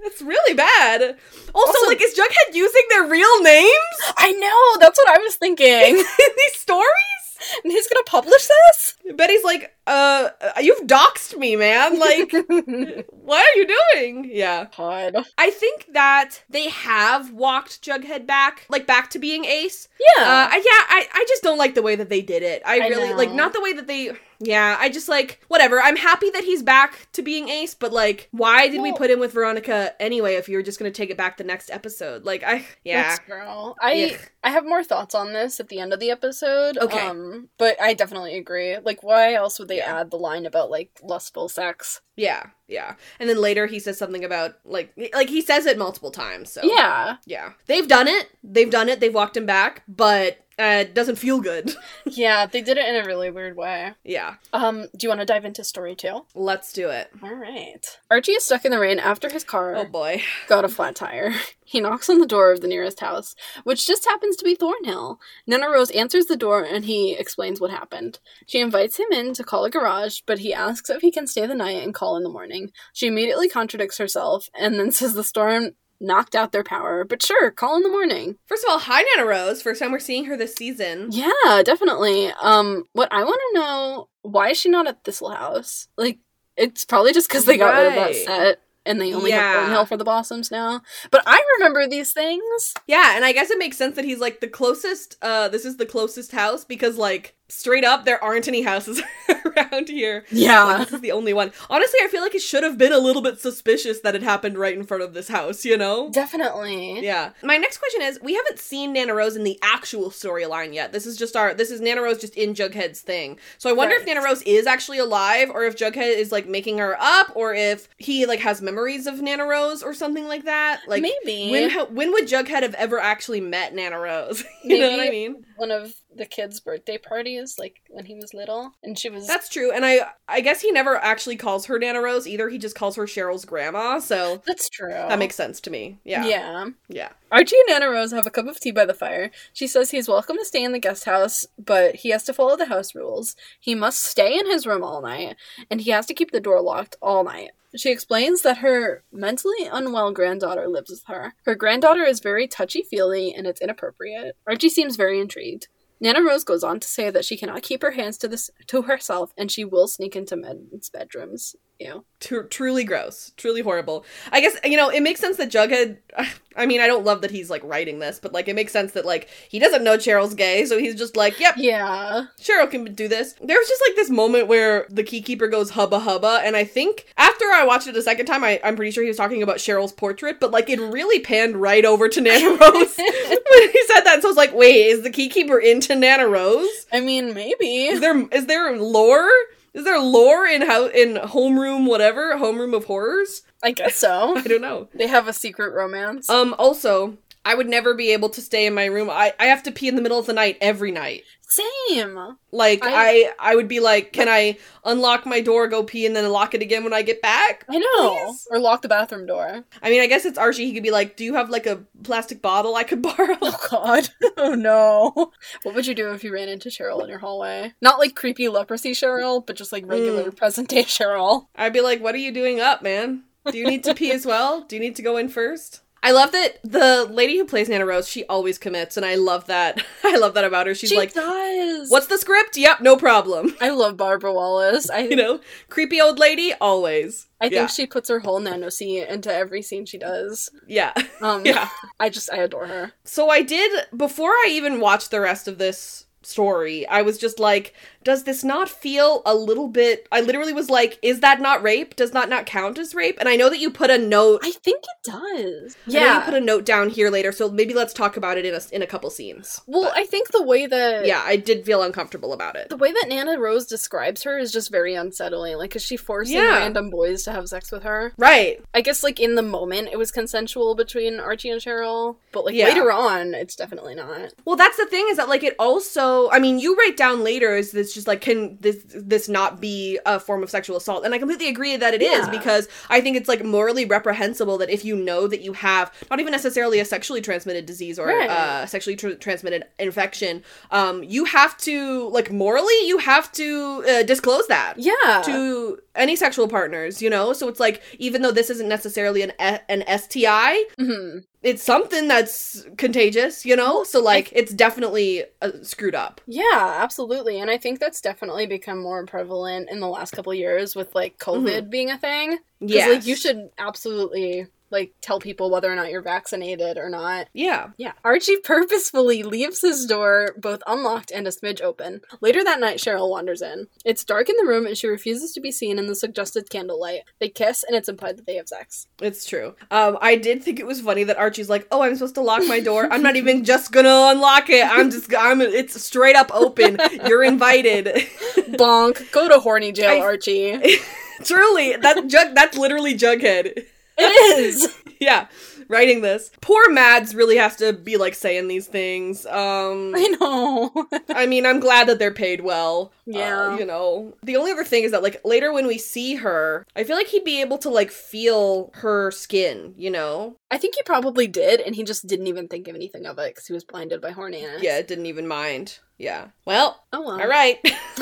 It's really bad. Also, Also- like, is Jughead using their real names I know, that's what I was thinking. in these stories? And he's gonna publish this? Betty's like, uh, you've doxed me, man. Like, what are you doing? Yeah. God. I think that they have walked Jughead back, like, back to being Ace. Yeah. Uh, I- yeah, I, I just don't like the way that they did it. I I really, know. like, not the way that they... Yeah, I just, like, whatever. I'm happy that he's back to being Ace, but, like, why did we Well- put him with Veronica anyway if you were just gonna take it back the next episode? Like, I... Yeah. Let's go. I Ugh. I have more thoughts on this at the end of the episode. Okay. Um, but I definitely agree. Like, why else would they Yeah. add the line about, like, lustful sex? Yeah, yeah. And then later he says something about, like, like, he says it multiple times, so... Yeah. Yeah. They've done it. They've done it. They've walked him back, but uh, it doesn't feel good. Yeah, they did it in a really weird way. Yeah. Um, do you want to dive into story two? Let's do it. All right. Archie is stuck in the rain after his car Oh, boy. got a flat tire. He knocks on the door of the nearest house, which just happens to be Thornhill. Nana Rose answers the door and he explains what happened. She invites him in to call a garage, but he asks if he can stay the night and call in the morning. She immediately contradicts herself and then says the storm knocked out their power, but sure, call in the morning. First of all, hi, Nana Rose. First time we're seeing her this season. Yeah, definitely. Um, what I want to know, why is she not at Thistle House? Like, it's probably just because they got rid of that Right. set. And they only Yeah. have Thornhill for the Blossoms now. But I remember these things. Yeah, and I guess it makes sense that he's, like, the closest, uh, this is the closest house, because, like, straight up, there aren't any houses around here. Yeah. Like, this is the only one. Honestly, I feel like it should have been a little bit suspicious that it happened right in front of this house, you know? Definitely. Yeah. My next question is, we haven't seen Nana Rose in the actual storyline yet. This is just our, this is Nana Rose just in Jughead's thing. So I wonder if Right. Nana Rose is actually alive, or if Jughead is, like, making her up, or if he, like, has memories of Nana Rose or something like that. Like, Maybe. when ha- when would Jughead have ever actually met Nana Rose? you know what I Maybe. mean? One of the kids' birthday parties, like when he was little, and she was. That's true, and I I guess he never actually calls her Nana Rose either. He just calls her Cheryl's grandma, so That's true. that makes sense to me. Yeah. Yeah. Yeah. Archie and Nana Rose have a cup of tea by the fire. She says he's welcome to stay in the guest house, but he has to follow the house rules. He must stay in his room all night, and he has to keep the door locked all night. She explains that her mentally unwell granddaughter lives with her. Her granddaughter is very touchy-feely, and it's inappropriate. Archie seems very intrigued. Nana Rose goes on to say that she cannot keep her hands to this to herself, and she will sneak into men's bedrooms. Ew. Tru- truly gross. Truly horrible. I guess, you know, it makes sense that Jughead, I mean, I don't love that he's, like, writing this, but, like, it makes sense that, like, he doesn't know Cheryl's gay, so he's just like, yep, Yeah. Cheryl can do this. There was just, like, this moment where the Keykeeper goes hubba hubba, and I think after I watched it a second time, I, I'm pretty sure he was talking about Cheryl's portrait, but, like, it really panned right over to Nana Rose when he said that, so I was like, wait, is the Keykeeper into Nana Rose? I mean, maybe. Is there, is there lore? Is there lore in how in homeroom whatever homeroom of horrors? I guess so. I don't know. They have a secret romance. Um. Also, I would never be able to stay in my room. I I have to pee in the middle of the night every night. Same. Like I I- I, would be like, can I unlock my door, go pee, and then lock it again when I get back? I know. Please? Or lock the bathroom door. I mean, I guess it's Archie. He could be like, do you have like a plastic bottle I could borrow? Oh god. Oh no. What would you do if you ran into Cheryl in your hallway? Not like creepy leprosy Cheryl, but just like regular present day Cheryl. I'd be like, what are you doing up, man? Do you need to pee as well? Do you need to go in first? I love that the lady who plays Nana Rose, she always commits, and I love that. I love that about her. She's She like, does. what's the script? Yep, no problem. I love Barbara Wallace. I You know, creepy old lady, always. I think yeah. she puts her whole nano seat into every scene she does. Yeah. Um Yeah. I just I adore her. So I did, before I even watched the rest of this story, I was just like, does this not feel a little bit, I literally was like, is that not rape? Does that not count as rape? And I know that you put a note, I think it does. I know you put a note down here later, so maybe let's talk about it in a, in a couple scenes. Well, But, I think the way that yeah, I did feel uncomfortable about it. the way that Nana Rose describes her is just very unsettling. Like, is she forcing Yeah. random boys to have sex with her? Right. I guess, like, in the moment, it was consensual between Archie and Cheryl, but, like, Yeah. later on, it's definitely not. Well, that's the thing, is that, like, it also, so, I mean, you write down later, is this just like, can this this not be a form of sexual assault? And I completely agree that it Yeah. is, because I think it's like morally reprehensible that if you know that you have not even necessarily a sexually transmitted disease or Right. uh, sexually tr- transmitted infection, um, you have to, like, morally, you have to uh, disclose that. Yeah. To any sexual partners, you know? So it's like, even though this isn't necessarily an e- an S T I, hmm it's something that's contagious, you know? So, like, it's definitely uh, screwed up. Yeah, absolutely. And I think that's definitely become more prevalent in the last couple of years with, like, COVID being a thing. Because, Yes. like, you should absolutely, like, tell people whether or not you're vaccinated or not. Yeah. Yeah. Archie purposefully leaves his door both unlocked and a smidge open. Later that night, Cheryl wanders in. It's dark in the room and she refuses to be seen in the suggested candlelight. They kiss and it's implied that they have sex. It's true. Um, I did think it was funny that Archie's like, oh, I'm supposed to lock my door. I'm not even just gonna unlock it. I'm just, I'm, it's straight up open. You're invited. Bonk. Go to horny jail, I- Archie. Truly, that Jug, that's literally Jughead. It is. Yeah, writing this. Poor Mads really has to be, like, saying these things. Um, I know. I mean, I'm glad that they're paid well. Yeah. Uh, you know. The only other thing is that, like, later when we see her, I feel like he'd be able to, like, feel her skin, you know? I think he probably did, and he just didn't even think of anything of it because he was blinded by horniness. Yeah, didn't even mind. Yeah. Well, Oh well. all right.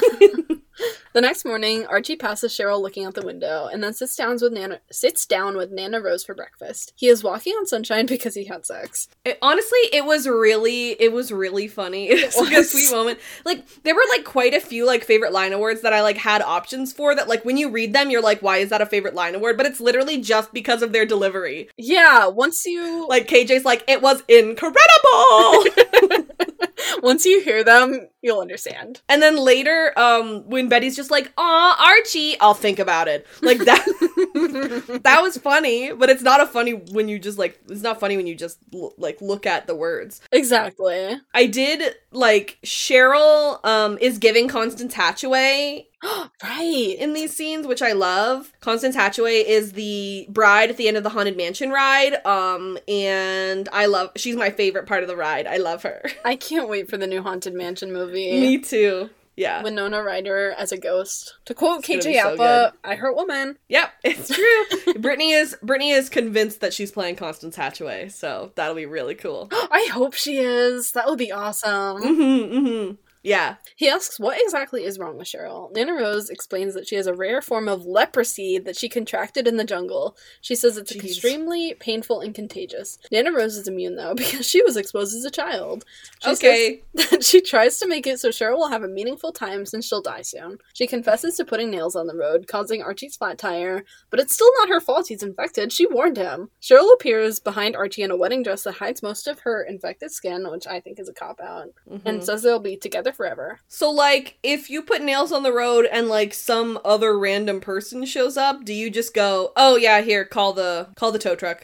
The next morning, Archie passes Cheryl looking out the window, and then sits down with Nana sits down with Nana Rose for breakfast. He is walking on sunshine because he had sex. It, honestly, it was really, it was really funny. It was like a was. sweet moment. Like, there were, like, quite a few, like, favorite line awards that I, like, had options for that, like, when you read them, you're like, why is that a favorite line award? But it's literally just because of their delivery. Yeah, once you Like, K J's like, it was incredible! once you hear them, you'll understand. And then later, um, when Betty's just like, aw, Archie, I'll think about it. Like, that, that was funny, but it's not a funny when you just, like, it's not funny when you just, l- like, look at the words. Exactly. I did, like, Cheryl, um, is giving Constance Hatchaway Right. in these scenes, which I love. Constance Hatchaway is the bride at the end of the Haunted Mansion ride, um, and I love, she's my favorite part of the ride. I love her. I can't wait for the new Haunted Mansion movie. Me too. Yeah. Winona Ryder as a ghost. To quote K gonna J be so Appa, I hurt woman. Yep, it's true. Brittany is Brittany is convinced that she's playing Constance Hatchaway, so that'll be really cool. I hope she is. That would be awesome. Mm-hmm, mm-hmm. Yeah. He asks what exactly is wrong with Cheryl. Nana Rose explains that she has a rare form of leprosy that she contracted in the jungle. She says it's Jeez. extremely painful and contagious. Nana Rose is immune, though, because she was exposed as a child. She Okay. says that she tries to make it so Cheryl will have a meaningful time since she'll die soon. She confesses to putting nails on the road, causing Archie's flat tire, but it's still not her fault he's infected. She warned him. Cheryl appears behind Archie in a wedding dress that hides most of her infected skin, which I think is a cop-out, Mm-hmm. and says they'll be together forever. So, like, if you put nails on the road and, like, some other random person shows up, do you just go, oh, yeah, here, call the call the tow truck?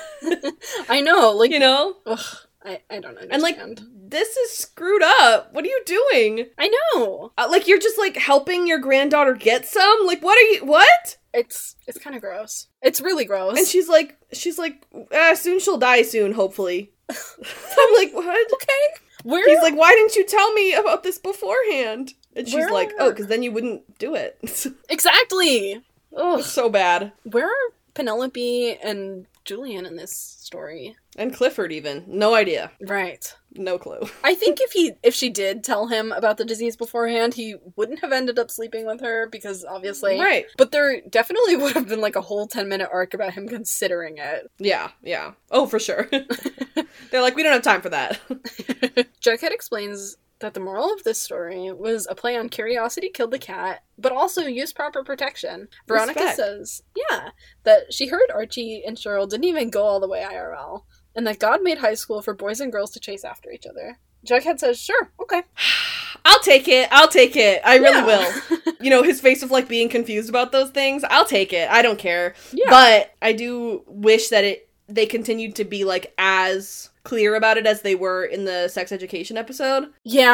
I know, like, You know? ugh, I, I don't understand. And, like, this is screwed up. What are you doing? I know. Uh, like, you're just, like, helping your granddaughter get some? Like, what are you, what? It's it's kind of gross. It's really gross. And she's like, she's like, ah, soon she'll die soon, hopefully. I'm like, what? okay. Where He's like, why didn't you tell me about this beforehand? And she's Where- like, oh, because then you wouldn't do it. exactly. Ugh. So bad. Where are Penelope and Julian in this story? And Clifford even. No idea. Right. No clue. I think if he if she did tell him about the disease beforehand, he wouldn't have ended up sleeping with her because obviously. Right. But there definitely would have been like a whole ten minute arc about him considering it. Yeah, yeah. Oh, for sure. They're like, we don't have time for that. Jughead explains that the moral of this story was a play on curiosity killed the cat, but also use proper protection. Veronica Respect. says, yeah, that she heard Archie and Cheryl didn't even go all the way I R L, and that God made high school for boys and girls to chase after each other. Jughead says, sure, okay. I'll take it. I'll take it. I really Yeah. will. You know, his face of, like, being confused about those things. I'll take it. I don't care. Yeah. But I do wish that it they continued to be, like, as clear about it as they were in the sex education episode. Yeah,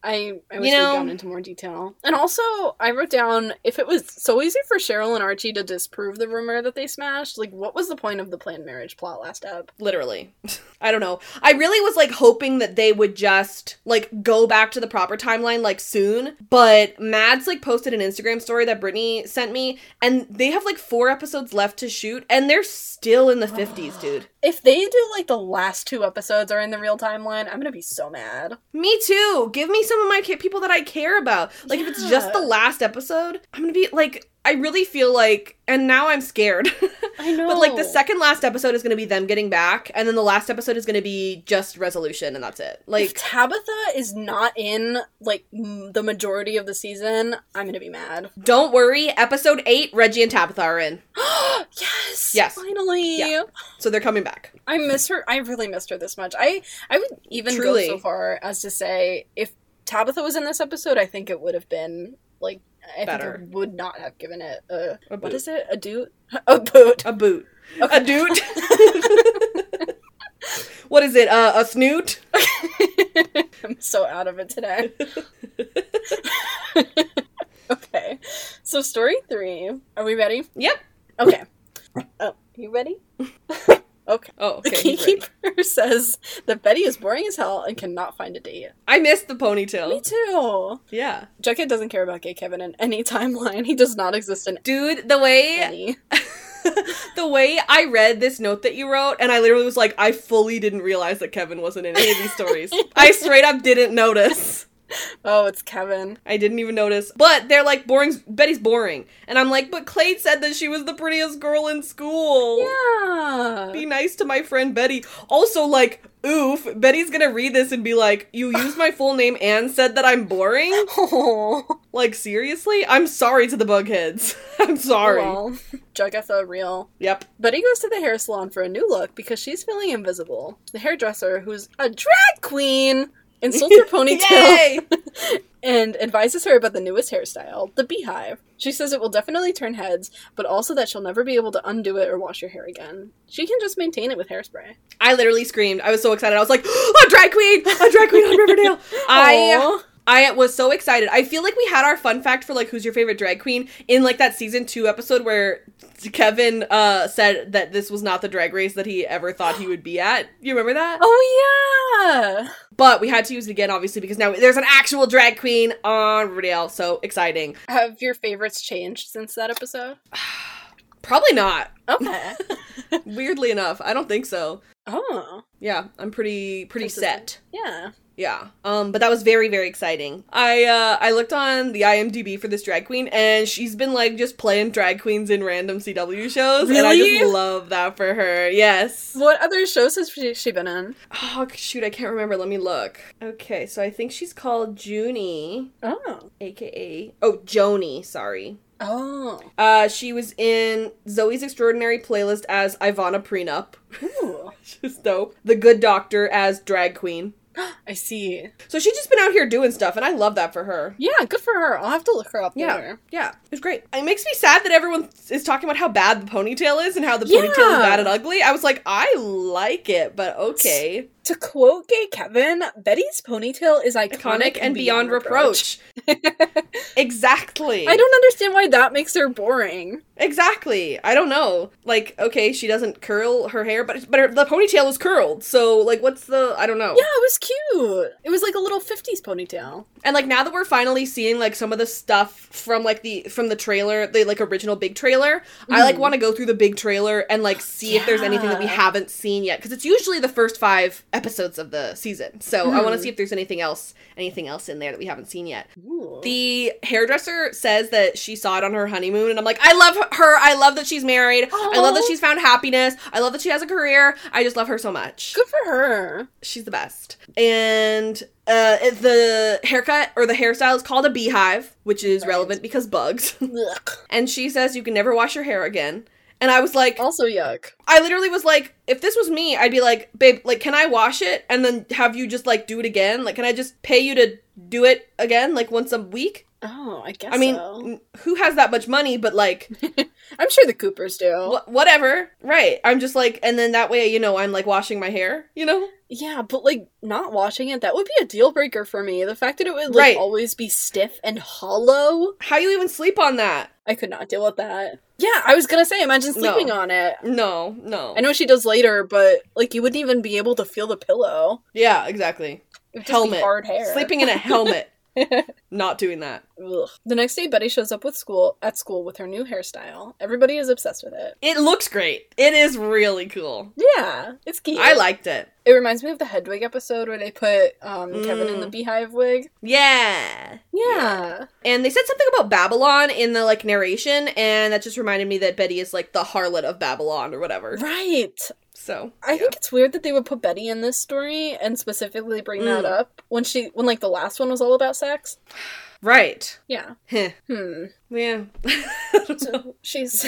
I, I wish You know- we'd gone into more detail. And also, I wrote down, if it was so easy for Cheryl and Archie to disprove the rumor that they smashed, like, what was the point of the planned marriage plot last ep? Literally. I don't know. I really was, like, hoping that they would just, like, go back to the proper timeline, like, soon. But Mads, like, posted an Instagram story that Brittany sent me, and they have, like, four episodes left to shoot, and they're still in the fifties, dude. If they do, like, the last two episodes are in the real timeline, I'm gonna be so mad. Me too. Give me some of my ca- people that I care about. Like, if it's just the Yeah. last episode, I'm gonna be, like... I really feel like, and now I'm scared. I know. But, like, the second last episode is going to be them getting back, and then the last episode is going to be just resolution, and that's it. Like, If Tabitha is not in, like, m- the majority of the season, I'm gonna be mad. don't worry, episode eight, Reggie and Tabitha are in. Yes! Yes. Finally! Yeah. So they're coming back. I miss her. I really missed her this much. I, I would even Truly. go so far as to say, if Tabitha was in this episode, I think it would have been, like, I Better. think I would not have given it a, A what boot. is it? A doot? A boot. A boot. Okay. A dude. What is it? Uh, a snoot? I'm so out of it today. Okay. So story three. Are we ready? Yep. Okay. Oh, you ready? Okay. Oh, The okay. he's ready. gatekeeper says that Betty is boring as hell and cannot find a date. I missed the Me ponytail. too. Yeah. Jughead doesn't care about gay Kevin in any timeline. He does not exist in Dude, the way... any. the way I read this note that you wrote, and I literally was like, I fully didn't realize that Kevin wasn't in any of these stories. I straight up didn't notice. Oh, it's Kevin. I didn't even notice. But they're like, boring. Betty's boring. And I'm like, but Clay said that she was the prettiest girl in school. Yeah. Be nice to my friend Betty. Also, like, oof, Betty's gonna read this and be like, you used my full name and said that I'm boring? Oh. Like, seriously? I'm sorry to the Bugheads. I'm sorry. Well, Jughead real. Yep. Betty goes to the hair salon for a new look because she's feeling invisible. The hairdresser, who's a drag queen, insults her ponytail Yay! and advises her about the newest hairstyle, the beehive. She says it will definitely turn heads, but also that she'll never be able to undo it or wash her hair again. She can just maintain it with hairspray. I literally screamed. I was so excited. I was like, a drag queen! A drag queen on Riverdale! I... Aw. I was so excited. I feel like we had our fun fact for, like, who's your favorite drag queen in, like, that season two episode where Kevin uh, said that this was not the drag race that he ever thought he would be at. You remember that? Oh, yeah! But we had to use it again, obviously, because now there's an actual drag queen on Riverdale. So exciting. Have your favorites changed since that episode? Probably not. Okay. Weirdly enough. I don't think so. Oh. Yeah, I'm pretty, pretty Consistent. set. Yeah. Yeah. Um, but that was very, very exciting. I, uh, I looked on the I M D B for this drag queen, and she's been, like, just playing drag queens in random C W shows, and I Really? just love that for her. Yes. What other shows has she, she been in? Oh, shoot, I can't remember. Let me look. Okay, so I think she's called Junie, Oh. aka... Oh, Joni, sorry. Oh. Uh, she was in Zoe's Extraordinary Playlist as Ivana Prenup. Ooh. She's dope. The Good Doctor as drag queen. I see. So she's just been out here doing stuff, and I love that for her. Yeah, good for her. I'll have to look her up Yeah, later. yeah, it was great. It makes me sad that everyone is talking about how bad the ponytail is and how the ponytail is Yeah. bad and ugly. I was like, I like it, but okay. To quote Gay Kevin, Betty's ponytail is iconic, Iconic and beyond reproach. Exactly. I don't understand why that makes her boring. Exactly. I don't know. Like, okay, she doesn't curl her hair, but but her, the ponytail is curled. So, like, what's the? I don't know. Yeah, it was cute. It was like a little fifties ponytail. And like now that we're finally seeing like some of the stuff from like the from the trailer, the like original big trailer, I like Mhm. want to go through the big trailer and like see if there's anything that we Yeah. haven't seen yet, because it's usually the first five episodes of the season. So I want to Mhm. see if there's anything else, anything else in there that we haven't seen yet. Ooh. The hairdresser says that she saw it on her honeymoon, and I'm like, I love her. I love that she's married. I love that Aw. she's found happiness. I love that she has a career. I just love her so much. Good for her. She's the best. And uh, it- the haircut or the hairstyle is called a beehive, which is Right. relevant because bugs. Ugh. And she says you can never wash your hair again. And I was like, Also yuck. I literally was like, if this was me, I'd be like, babe, like, can I wash it and then have you just like do it again? Like, can I just pay you to do it again, like once a week? Oh, I guess I mean, so. who has that much money, but, like... I'm sure the Coopers do. Wh- whatever. Right. I'm just like, and then that way, you know, I'm, like, washing my hair, you know? Yeah, but, like, not washing it, that would be a deal breaker for me. The fact that it would, like, Right. always be stiff and hollow. How you even sleep on that? I could not deal with that. Yeah, I was gonna say, imagine sleeping No. on it. No, no. I know she does later, but, like, you wouldn't even be able to feel the pillow. Yeah, exactly. It would just Helmet. be hard hair. Sleeping in a helmet. Not doing that. Ugh. The next day, Betty shows up with school at school with her new hairstyle. Everybody is obsessed with it. It looks great. It is really cool. Yeah, it's cute. I liked it. It reminds me of the Hedwig episode where they put um, Kevin in the Mm. beehive wig. Yeah. Yeah. And they said something about Babylon in the, like, narration, and that just reminded me that Betty is, like, the harlot of Babylon or whatever. Right. So, I yeah. think it's weird that they would put Betty in this story and specifically bring Mm. that up when she, when, like, the last one was all about sex. Right. Yeah. Heh. Hmm. Yeah. So she's...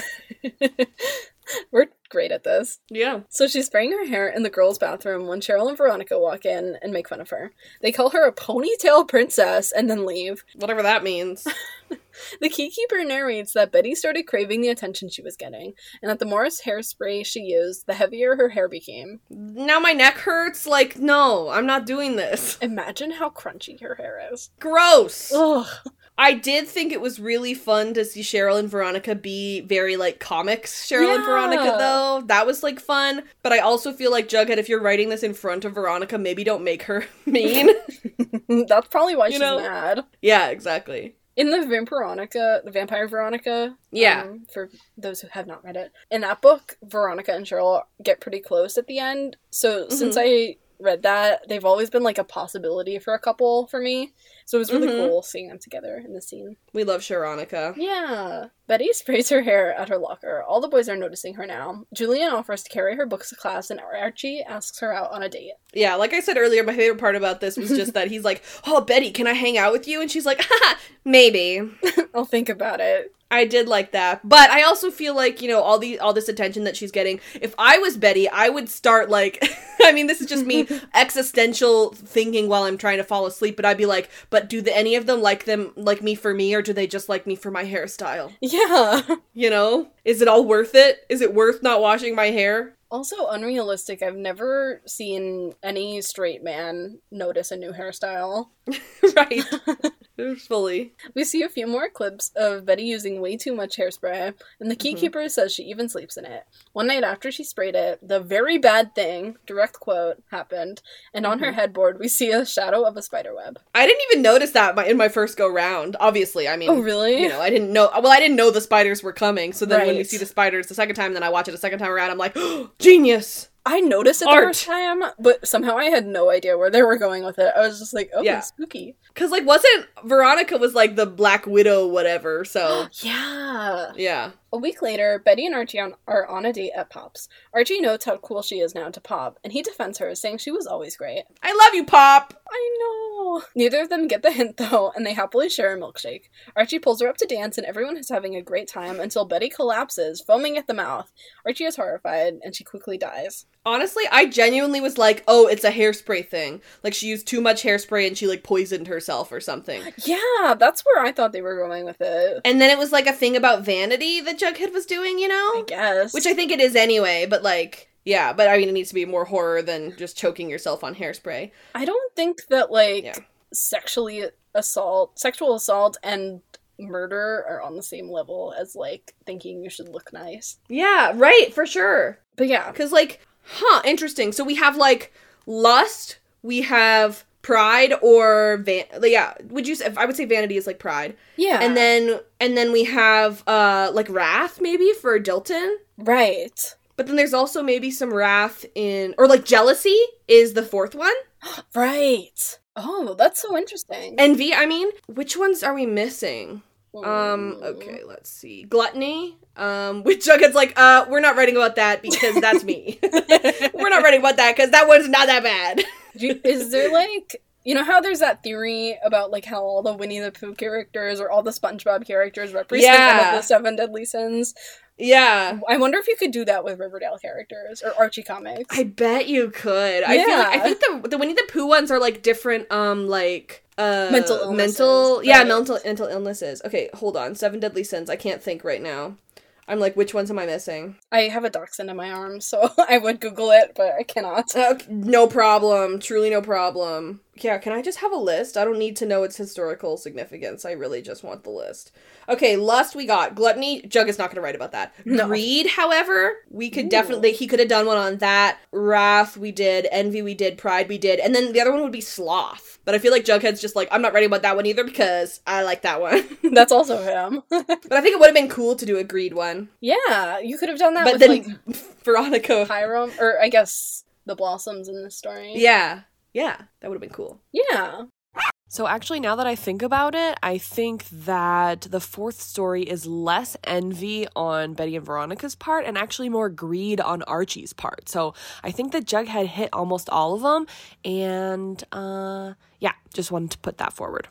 We're great at this. Yeah. So she's spraying her hair in the girls' bathroom when Cheryl and Veronica walk in and make fun of her. They call her a ponytail princess and then leave. Whatever that means. The keykeeper narrates that Betty started craving the attention she was getting, and that the more hairspray she used, the heavier her hair became. Now my neck hurts. Like, no, I'm not doing this. Imagine how crunchy her hair is. Gross. Ugh. I did think it was really fun to see Cheryl and Veronica be very, like, comics Cheryl and Yeah. Veronica, though. That was, like, fun. But I also feel like, Jughead, if you're writing this in front of Veronica, maybe don't make her mean. That's probably why You she's know? mad. Yeah, exactly. In the Vampironica, the Vampire Veronica, Yeah. um, for those who have not read it, in that book, Veronica and Cheryl get pretty close at the end. So Mm-hmm. since I read that, they've always been like a possibility for a couple for me. So it was really Mhm. cool seeing them together in the scene. We love Cheronica. Yeah. Betty sprays her hair at her locker. All the boys are noticing her now. Julian offers to carry her books to class, and Archie asks her out on a date. Yeah, like I said earlier, my favorite part about this was just that he's like, oh, Betty, can I hang out with you? And she's like, haha, maybe. I'll think about it. I did like that. But I also feel like, you know, all the all this attention that she's getting, if I was Betty, I would start like, I mean, this is just me existential thinking while I'm trying to fall asleep, but I'd be like, but do the, any of them like them like me for me, or do they just like me for my hairstyle? Yeah. You know? Is it all worth it? Is it worth not washing my hair? Also unrealistic. I've never seen any straight man notice a new hairstyle. Right. Fully. We see a few more clips of Betty using way too much hairspray, and the keykeeper says she even sleeps in it. One night after she sprayed it, the very bad thing, direct quote, happened, and on her headboard we see a shadow of a spider web. I didn't even notice that my, in my first go round. Obviously, I mean, Oh, really? You know, I didn't know. Well, I didn't know the spiders were coming. So then when we Right. see the spiders the second time, then I watch it a second time around. I'm like, oh, genius. I noticed it Art. the first time, but somehow I had no idea where they were going with it. I was just like, oh, Yeah. spooky. Because like, wasn't Veronica was like the Black Widow, whatever. So Yeah. yeah. A week later, Betty and Archie on, are on a date at Pop's. Archie notes how cool she is now to Pop, and he defends her, saying she was always great. I love you, Pop. I know. Neither of them get the hint, though, and they happily share a milkshake. Archie pulls her up to dance, and everyone is having a great time until Betty collapses, foaming at the mouth. Archie is horrified, and she quickly dies. Honestly, I genuinely was like, oh, it's a hairspray thing. Like she used too much hairspray and she like poisoned herself or something. Yeah, that's where I thought they were going with it. And then it was like a thing about vanity that Jughead was doing, you know? I guess. Which I think it is anyway, but like, yeah, but I mean, it needs to be more horror than just choking yourself on hairspray. I don't think that, like, Yeah. sexually assault, sexual assault and murder are on the same level as, like, thinking you should look nice. Yeah, right, for sure. But yeah. Because, like, huh, interesting. So we have, like, lust, we have pride, or, van- yeah, would you say, I would say vanity is, like, pride. Yeah. And then, and then we have, uh, like, wrath, maybe, for Dilton. Right. But then there's also maybe some wrath in, or, like, jealousy is the fourth one. Right. Oh, that's so interesting. Envy, I mean. Which ones are we missing? Um, Ooh. okay, let's see. Gluttony, um, which Jughead's like, uh, we're not writing about that because that's me. We're not writing about that because that one's not that bad. Do you- Is there, like... You know how there's that theory about, like, how all the Winnie the Pooh characters or all the SpongeBob characters represent one Yeah. of the seven deadly sins? Yeah. I wonder if you could do that with Riverdale characters or Archie comics. I bet you could. I feel like I think the the Winnie the Pooh ones are like different um like uh mental illnesses. Mental yeah, right. mental mental illnesses. Okay, hold on. Seven Deadly Sins. I can't think right now. I'm like, which ones am I missing? I have a dachshund in my arm, so I would Google it, but I cannot. Uh, no problem. Truly no problem. Yeah, can I just have a list? I don't need to know its historical significance. I really just want the list. Okay, lust we got. Gluttony, Jug is not going to write about that. No. Greed, however, we could Ooh. definitely, he could have done one on that. Wrath, we did. Envy, we did. Pride, we did. And then the other one would be sloth. But I feel like Jughead's just like, I'm not writing about that one either because I like that one. That's also him. But I think it would have been cool to do a greed one. Yeah, you could have done that But with, then like, Veronica. Hiram, or I guess the Blossoms in this story. Yeah. Yeah, that would have been cool. Yeah. So actually, now that I think about it, I think that the fourth story is less envy on Betty and Veronica's part and actually more greed on Archie's part. So I think that Jughead hit almost all of them. And uh, yeah, just wanted to put that forward.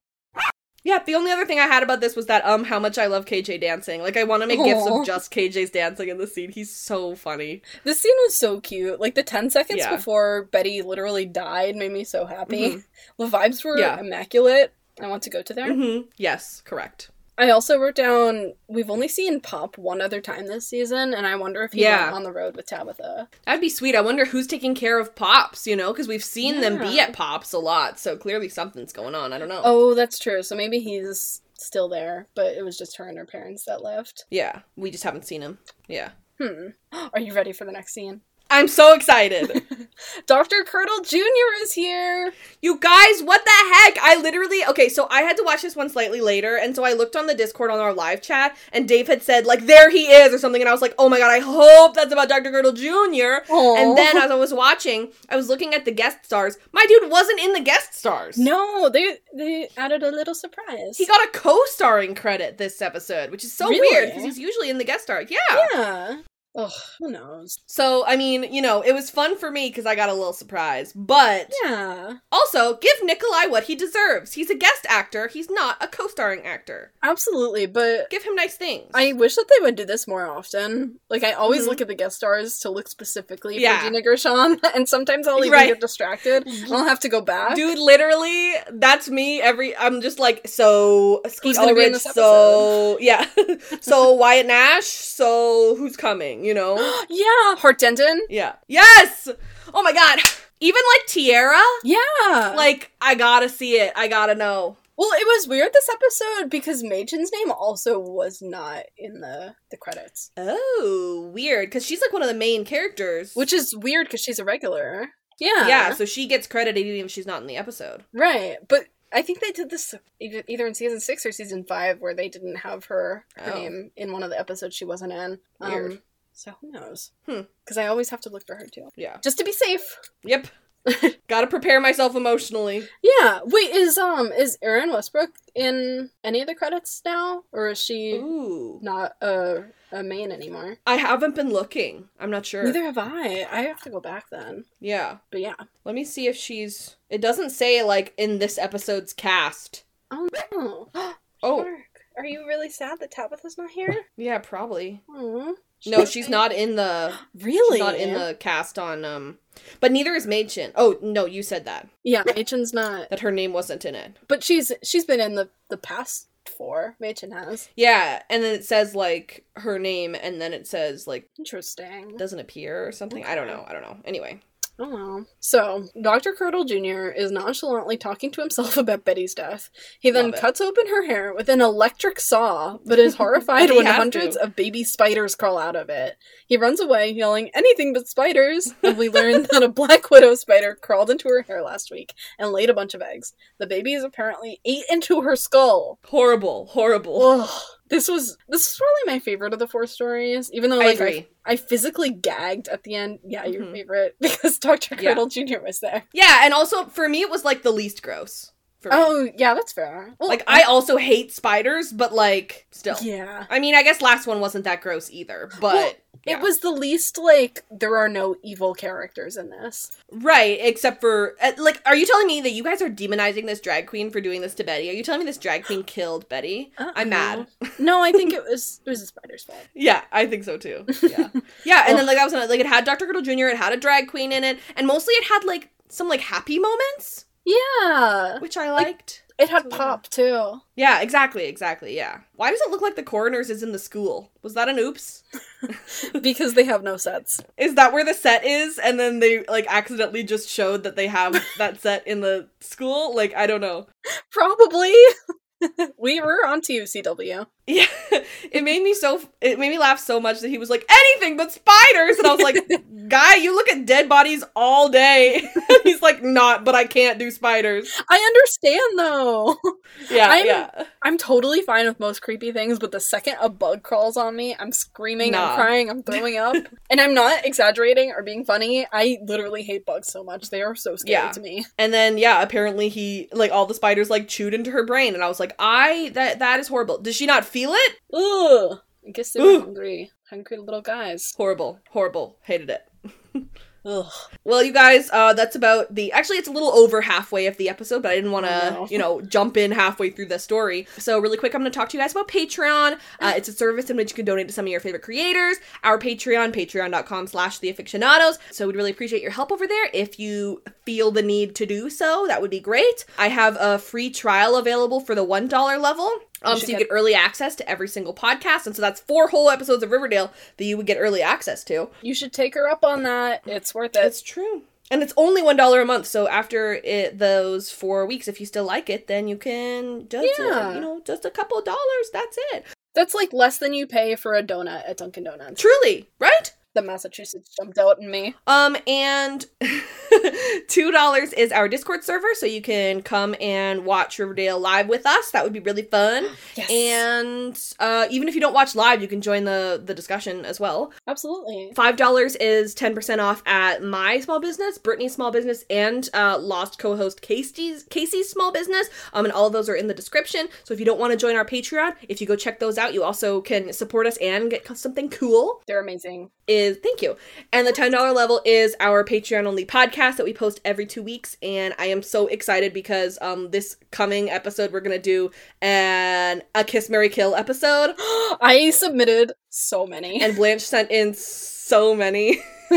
Yeah, the only other thing I had about this was that, um, how much I love K J dancing. Like, I want to make Aww. gifs of just K J's dancing in the scene. He's so funny. This scene was so cute. Like, the ten seconds Yeah. before Betty literally died made me so happy. Mhm. The vibes were Yeah. immaculate. I want to go to there. Mm-hmm. Yes, correct. I also wrote down, we've only seen Pop one other time this season, and I wonder if he Yeah. went on the road with Tabitha. That'd be sweet. I wonder who's taking care of Pops, you know? Because we've seen them be Yeah. at Pops a lot, so clearly something's going on. I don't know. Oh, that's true. So maybe he's still there, but it was just her and her parents that left. Yeah, we just haven't seen him. Yeah. Hmm. Are you ready for the next scene? I'm so excited. Doctor Curdle Junior is here! You guys, what the heck? I literally, okay, so I had to watch this one slightly later, and so I looked on the Discord on our live chat, and Dave had said, like, there he is, or something, and I was like, oh my god, I hope that's about Doctor Girdle Junior Aww. And then as I was watching, I was looking at the guest stars. My dude wasn't in the guest stars. No, they they added a little surprise. He got a co-starring credit this episode, which is so Really? weird, because he's usually in the guest star. Yeah. Yeah. Ugh, who knows? So, I mean, you know, it was fun for me because I got a little surprise. But Yeah. also, give Nikolai what he deserves. He's a guest actor. He's not a co-starring actor. Absolutely, but Give him nice things. I wish that they would do this more often. Like, I always Mhm. look at the guest stars to look specifically Yeah. for Gina Gershon, and sometimes I'll even Right. get distracted. I'll have to go back. Dude, literally, that's me every, I'm just like, so, Skeet Who's gonna be in Ulrich, this so, yeah. So, Wyatt Nash, so, who's coming, you know? Yeah, Hart Denton. Yeah. Yes! Oh my god! Even, like, Tierra? Yeah. Like, I gotta see it. I gotta know. Well, it was weird this episode because Machen's name also was not in the, the credits. Oh, weird. Because she's, like, one of the main characters. Which is weird because she's a regular. Yeah. Yeah, so she gets credited even if she's not in the episode. Right. But I think they did this either either in season six or season five where they didn't have her, her Oh. name in one of the episodes she wasn't in. Weird. Um, so who knows? Hmm. Because I always have to look for her too. Yeah. Just to be safe. Yep. Gotta prepare myself emotionally. Yeah. Wait, is um is Erin Westbrook in any of the credits now? Or is she Ooh. not a, a main anymore? I haven't been looking. I'm not sure. Neither have I. I have to go back then. Yeah. But yeah. Let me see if she's... It doesn't say, like, in this episode's cast. Oh no. Oh. Shark, are you really sad that Tabitha's not here? Yeah, probably. Aww. No, she's not in the... Really? She's not in the cast on, um... But neither is Machen. Oh, no, you said that. Yeah, Machen's not. That her name wasn't in it. But she's she's been in the, the past four. Machen has. Yeah, and then it says, like, her name, and then it says, like, Interesting. doesn't appear or something. I don't know. I don't know. Anyway. Oh well. So, Doctor Curdle Junior is nonchalantly talking to himself about Betty's death. He then Love it. cuts open her hair with an electric saw, but is horrified He when has hundreds to. of baby spiders crawl out of it. He runs away, yelling, anything but spiders, and we learn that a black widow spider crawled into her hair last week and laid a bunch of eggs. The babies apparently ate into her skull. Horrible. Horrible. Ugh. This was this is probably my favorite of the four stories, even though I like agree. I, I physically gagged at the end. Yeah, your Mhm. favorite because Doctor Yeah. Curdle Junior was there. Yeah, and also, for me, it was, like, the least gross. For me. Oh yeah, that's fair. Well, Like, I also hate spiders, but, like, still. yeah. I mean, I guess last one wasn't that gross either, but... Well, Yeah. It was the least, like, there are no evil characters in this. Right, except for, uh, like, are you telling me that you guys are demonizing this drag queen for doing this to Betty? Are you telling me this drag queen killed Betty? Uh-oh. I'm mad. No, I think it was it was the spider's fault. Yeah, I think so too. Yeah. Yeah, and then, like, that was, like, it had Doctor Girdle Junior, it had a drag queen in it, and mostly it had, like, some, like, happy moments, Yeah. which I Like, liked. It had So, pop, too. Yeah, exactly, exactly, yeah. Why does it look like the coroner's is in the school? Was that an oops? Because they have no sets. Is that where the set is? And then they, like, accidentally just showed that they have that set in the school? Like, I don't know. Probably. We were on to you, C W. Yeah, it made me so, it made me laugh so much that he was like, anything but spiders! And I was like, guy, you look at dead bodies all day. He's like, not, but I can't do spiders. I understand, though. Yeah, I'm, yeah. I'm totally fine with most creepy things, but the second a bug crawls on me, I'm screaming, Nah. I'm crying, I'm throwing up. And I'm not exaggerating or being funny. I literally hate bugs so much. They are so scary Yeah. to me. And then, yeah, apparently he, like, all the spiders, like, chewed into her brain. And I was like, I, that that is horrible. Does she not feel it? Ugh. I guess they were Ooh. hungry. Hungry little guys. Horrible, horrible. Hated it. Ugh. Well, you guys, uh, that's about the, actually, it's a little over halfway of the episode, but I didn't want to, Oh, no. you know, jump in halfway through the story. So really quick, I'm going to talk to you guys about Patreon. Uh, it's a service in which you can donate to some of your favorite creators. Our Patreon, patreon.com slash theafictionados. So we'd really appreciate your help over there. If you feel the need to do so, that would be great. I have a free trial available for the one dollar level. Um, You so should you get- get early access to every single podcast. And so that's four whole episodes of Riverdale that you would get early access to. You should take her up on that. It's worth it. It's true. And it's only one dollar a month, so after it, those four weeks, if you still like it, then you can just, uh, Yeah. you know, just a couple of dollars, that's it. That's like less than you pay for a donut at Dunkin' Donuts. Truly, right? The Massachusetts jumped out in me. Um, and two dollars is our Discord server, so you can come and watch Riverdale live with us. That would be really fun. Yes. And uh, even if you don't watch live, you can join the, the discussion as well. Absolutely. five dollars is ten percent off at my small business, Brittany's small business, and uh, Lost co-host Casey's, Casey's small business. Um, and all of those are in the description. So if you don't want to join our Patreon, if you go check those out, you also can support us and get something cool. They're amazing. Is thank you. And the ten dollar level is our Patreon only podcast that we post every two weeks. And I am so excited because um this coming episode we're gonna do an a Kiss Marry Kill episode. I submitted so many. And Blanche sent in so many.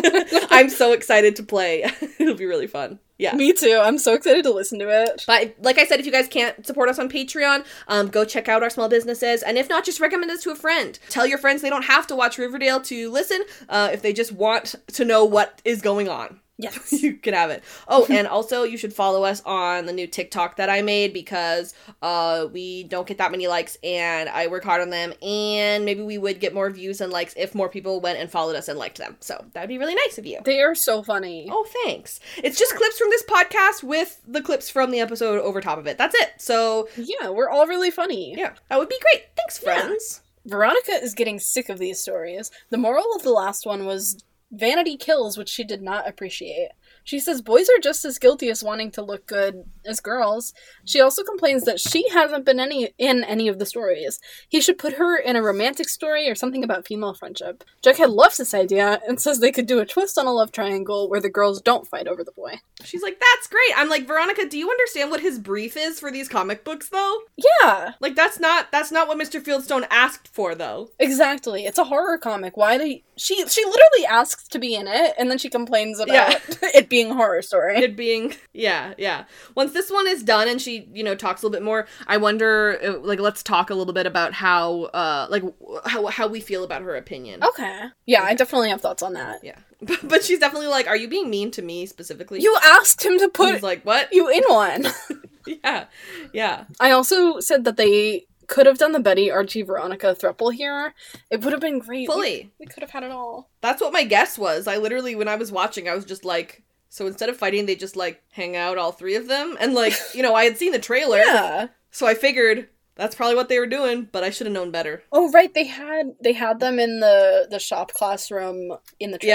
I'm so excited to play. It'll be really fun. Yeah. Me too. I'm so excited to listen to it. But like I said, if you guys can't support us on Patreon, um, go check out our small businesses. And if not, just recommend us to a friend. Tell your friends they don't have to watch Riverdale to listen uh, if they just want to know what is going on. Yes. You can have it. Oh, and also you should follow us on the new TikTok that I made because uh, we don't get that many likes and I work hard on them. And maybe we would get more views and likes if more people went and followed us and liked them. So that'd be really nice of you. They are so funny. Oh, thanks. It's just clips from this podcast with the clips from the episode over top of it. That's it. So, Yeah, we're all really funny. yeah, that would be great. Thanks, friends. Veronica is getting sick of these stories. The moral of the last one was vanity kills, which she did not appreciate. She says boys are just as guilty as wanting to look good as girls. She also complains that she hasn't been any in any of the stories. He should put her in a romantic story or something about female friendship. Jughead loves this idea and says they could do a twist on a love triangle where the girls don't fight over the boy. She's like, that's great. I'm like, Veronica, do you understand what his brief is for these comic books, though? Yeah, Like, that's not that's not what Mister Fieldstone asked for, though. exactly. It's a horror comic. Why do you... she she literally asks to be in it and then she complains about Yeah. it being a horror story. It being, yeah, yeah. Once this one is done and she, you know, talks a little bit more, I wonder, uh, like, let's talk a little bit about how, uh, like, how, how we feel about her opinion. Okay. Yeah, I definitely have thoughts on that. Yeah. But she's definitely like, are you being mean to me specifically? You asked him to And put he's like, what? you in one. Yeah. Yeah. I also said that they could have done the Betty, Archie, Veronica throuple here. It would have been great. Fully. We, we could have had it all. That's what my guess was. I literally, when I was watching, I was just like, so instead of fighting, they just, like, hang out, all three of them? And, like, you know, I had seen the trailer. Yeah. So I figured that's probably what they were doing, but I should have known better. Oh right, they had they had them in the the shop classroom in the trailer.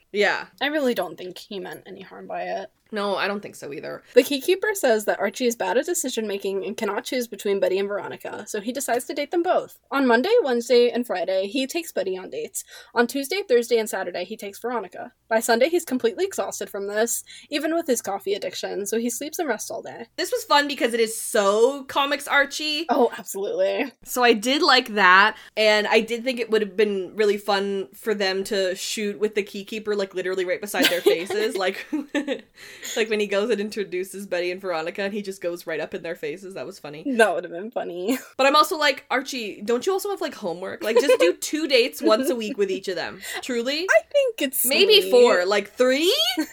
Yeah. I really don't think he meant any harm by it. No, I don't think so either. The Keykeeper says that Archie is bad at decision-making and cannot choose between Betty and Veronica, so he decides to date them both. On Monday, Wednesday, and Friday, he takes Betty on dates. On Tuesday, Thursday, and Saturday, he takes Veronica. By Sunday, he's completely exhausted from this, even with his coffee addiction, so he sleeps and rests all day. This was fun because it is so comics Archie. Oh, absolutely. So I did like that, and I did think it would have been really fun for them to shoot with the Keykeeper, like, literally right beside their faces, like... Like when he goes and introduces Betty and Veronica and he just goes right up in their faces. That was funny. That would have been funny. But I'm also like, Archie, don't you also have like homework? Like just do two dates once a week with each of them. Truly? I think it's maybe sweet. four. Like three?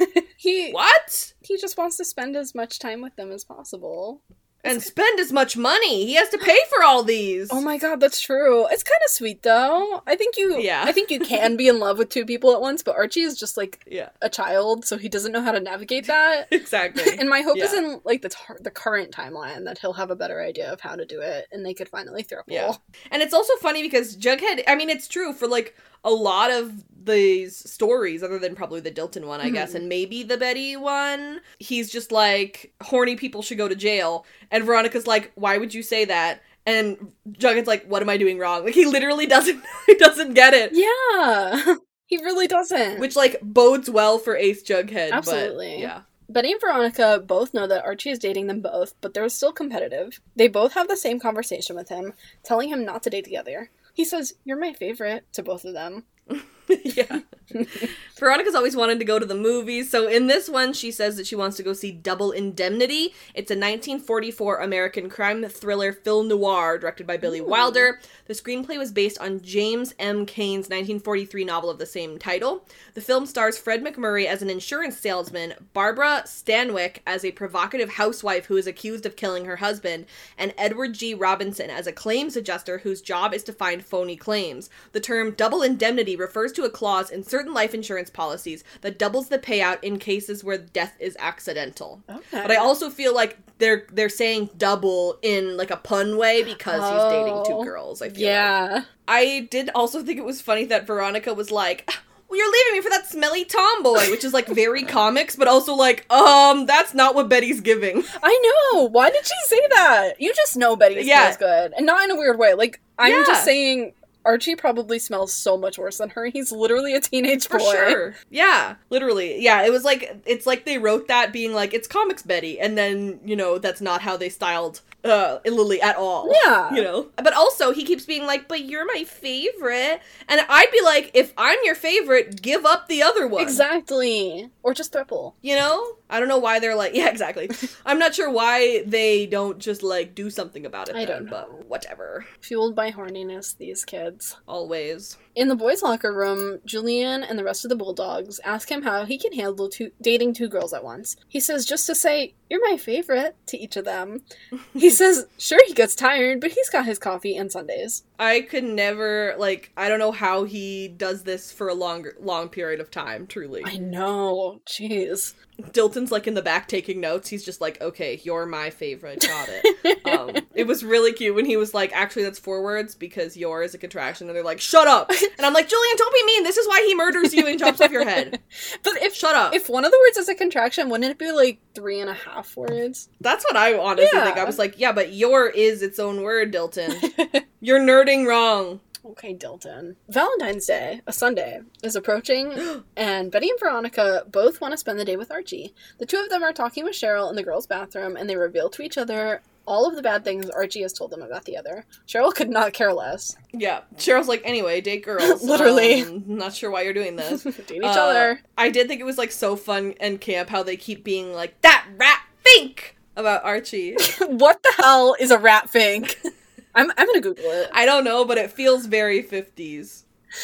he What? He just wants to spend as much time with them as possible. And spend as much money. He has to pay for all these. Oh my god, that's true. It's kind of sweet though. I think you Yeah. I think you can be in love with two people at once, but Archie is just like Yeah. a child, so he doesn't know how to navigate that. Exactly. And my hope is Yeah. in like the tar- the current timeline that he'll have a better idea of how to do it and they could finally throw. Yeah. And it's also funny because Jughead, I mean, it's true for like a lot of these stories, other than probably the Dilton one, I Mm-hmm. guess, and maybe the Betty one, he's just like, horny people should go to jail. And Veronica's like, why would you say that? And Jughead's like, what am I doing wrong? Like, he literally doesn't, he doesn't get it. Yeah. He really doesn't. Which, like, bodes well for Ace Jughead. Absolutely. But, yeah. Betty and Veronica both know that Archie is dating them both, but they're still competitive. They both have the same conversation with him, telling him not to date together. He says, "You're my favorite," to both of them. Yeah. Veronica's always wanted to go to the movies, so in this one she says that she wants to go see Double Indemnity. It's a nineteen forty-four American crime thriller film noir directed by Billy Ooh. Wilder. The screenplay was based on James M. Cain's nineteen forty-three novel of the same title. The film stars Fred McMurray as an insurance salesman, Barbara Stanwyck as a provocative housewife who is accused of killing her husband, and Edward G. Robinson as a claims adjuster whose job is to find phony claims. The term double indemnity refers to a clause in certain life insurance policies that doubles the payout in cases where death is accidental. Okay. But I also feel like they're they're saying double in like a pun way because he's dating two Oh, girls, I feel like. Yeah. I did also think it was funny that Veronica was like, well, you're leaving me for that smelly tomboy, which is like very comics, but also like, um, that's not what Betty's giving. I know. Why did she say that? You just know Betty Yeah. smells good. And not in a weird way. Like, I'm Yeah. just saying Archie probably smells so much worse than her. He's literally a teenage For boy. sure. Yeah, literally. Yeah, it was like, it's like they wrote that being like, it's comics Betty, and then, you know, that's not how they styled uh, Lily at all. Yeah. You know? But also, he keeps being like, but you're my favorite. And I'd be like, if I'm your favorite, give up the other one. Exactly. Or just throuple. You know? I don't know why they're like, yeah, exactly. I'm not sure why they don't just, like, do something about it I then, don't know. but whatever. Fueled by horniness, these kids. Always. In the boys' locker room, Julian and the rest of the Bulldogs ask him how he can handle two- dating two girls at once. He says just to say, "You're my favorite," to each of them. He says, sure, he gets tired, but he's got his coffee and Sundays. I could never, like, I don't know how he does this for a longer, long period of time, truly. I know. Jeez. Dilton's, like, in the back taking notes. He's just like, okay, you're my favorite. Got it. um, it was really cute when he was like, actually, that's four words because your is a contraction. And they're like, shut up. And I'm like, Julian, don't be mean. This is why he murders you and chops off your head. But if Shut up. if one of the words is a contraction, wouldn't it be like three and a half words? That's what I honestly Yeah. think. I was like, yeah, but your is its own word, Dilton. You're nerding wrong. Okay, Dilton. Valentine's Day, a Sunday, is approaching, and Betty and Veronica both want to spend the day with Archie. The two of them are talking with Cheryl in the girls' bathroom, and they reveal to each other all of the bad things Archie has told them about the other. Cheryl could not care less. Yeah. Cheryl's like, anyway, date girls. Literally. Um, not sure why you're doing this. Date each Uh, other. I did think it was, like, so fun and camp how they keep being like, that rat think about Archie. What the hell is a rat fink? I'm, I'm gonna Google it. I don't know, but it feels very fifties.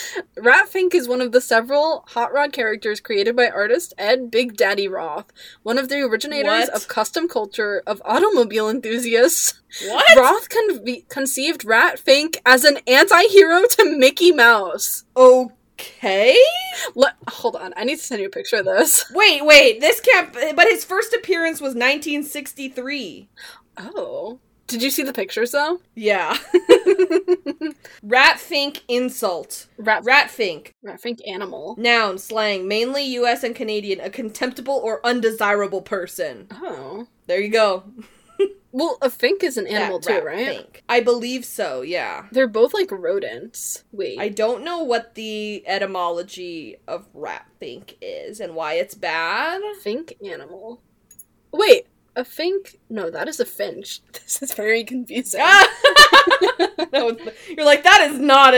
Rat Fink is one of the several Hot Rod characters created by artist Ed Big Daddy Roth, one of the originators What? of custom culture of automobile enthusiasts. What? Roth con- conceived Rat Fink as an anti-hero to Mickey Mouse. Okay? Le- Hold on, I need to send you a picture of this. Wait, wait, this can't... But his first appearance was nineteen sixty-three. Oh. Did you see the pictures, though? Yeah. Ratfink insult. Rat, Ratfink. Ratfink animal. Noun, slang, mainly U S and Canadian, a contemptible or undesirable person. Oh. There you go. Well, a fink is an animal That too, right? Ratfink. I believe so, yeah. They're both like rodents. Wait. I don't know what the etymology of ratfink is and why it's bad. Fink animal. Wait, a fink? No, that is a finch. This is very confusing. Ah! No, you're like, that is not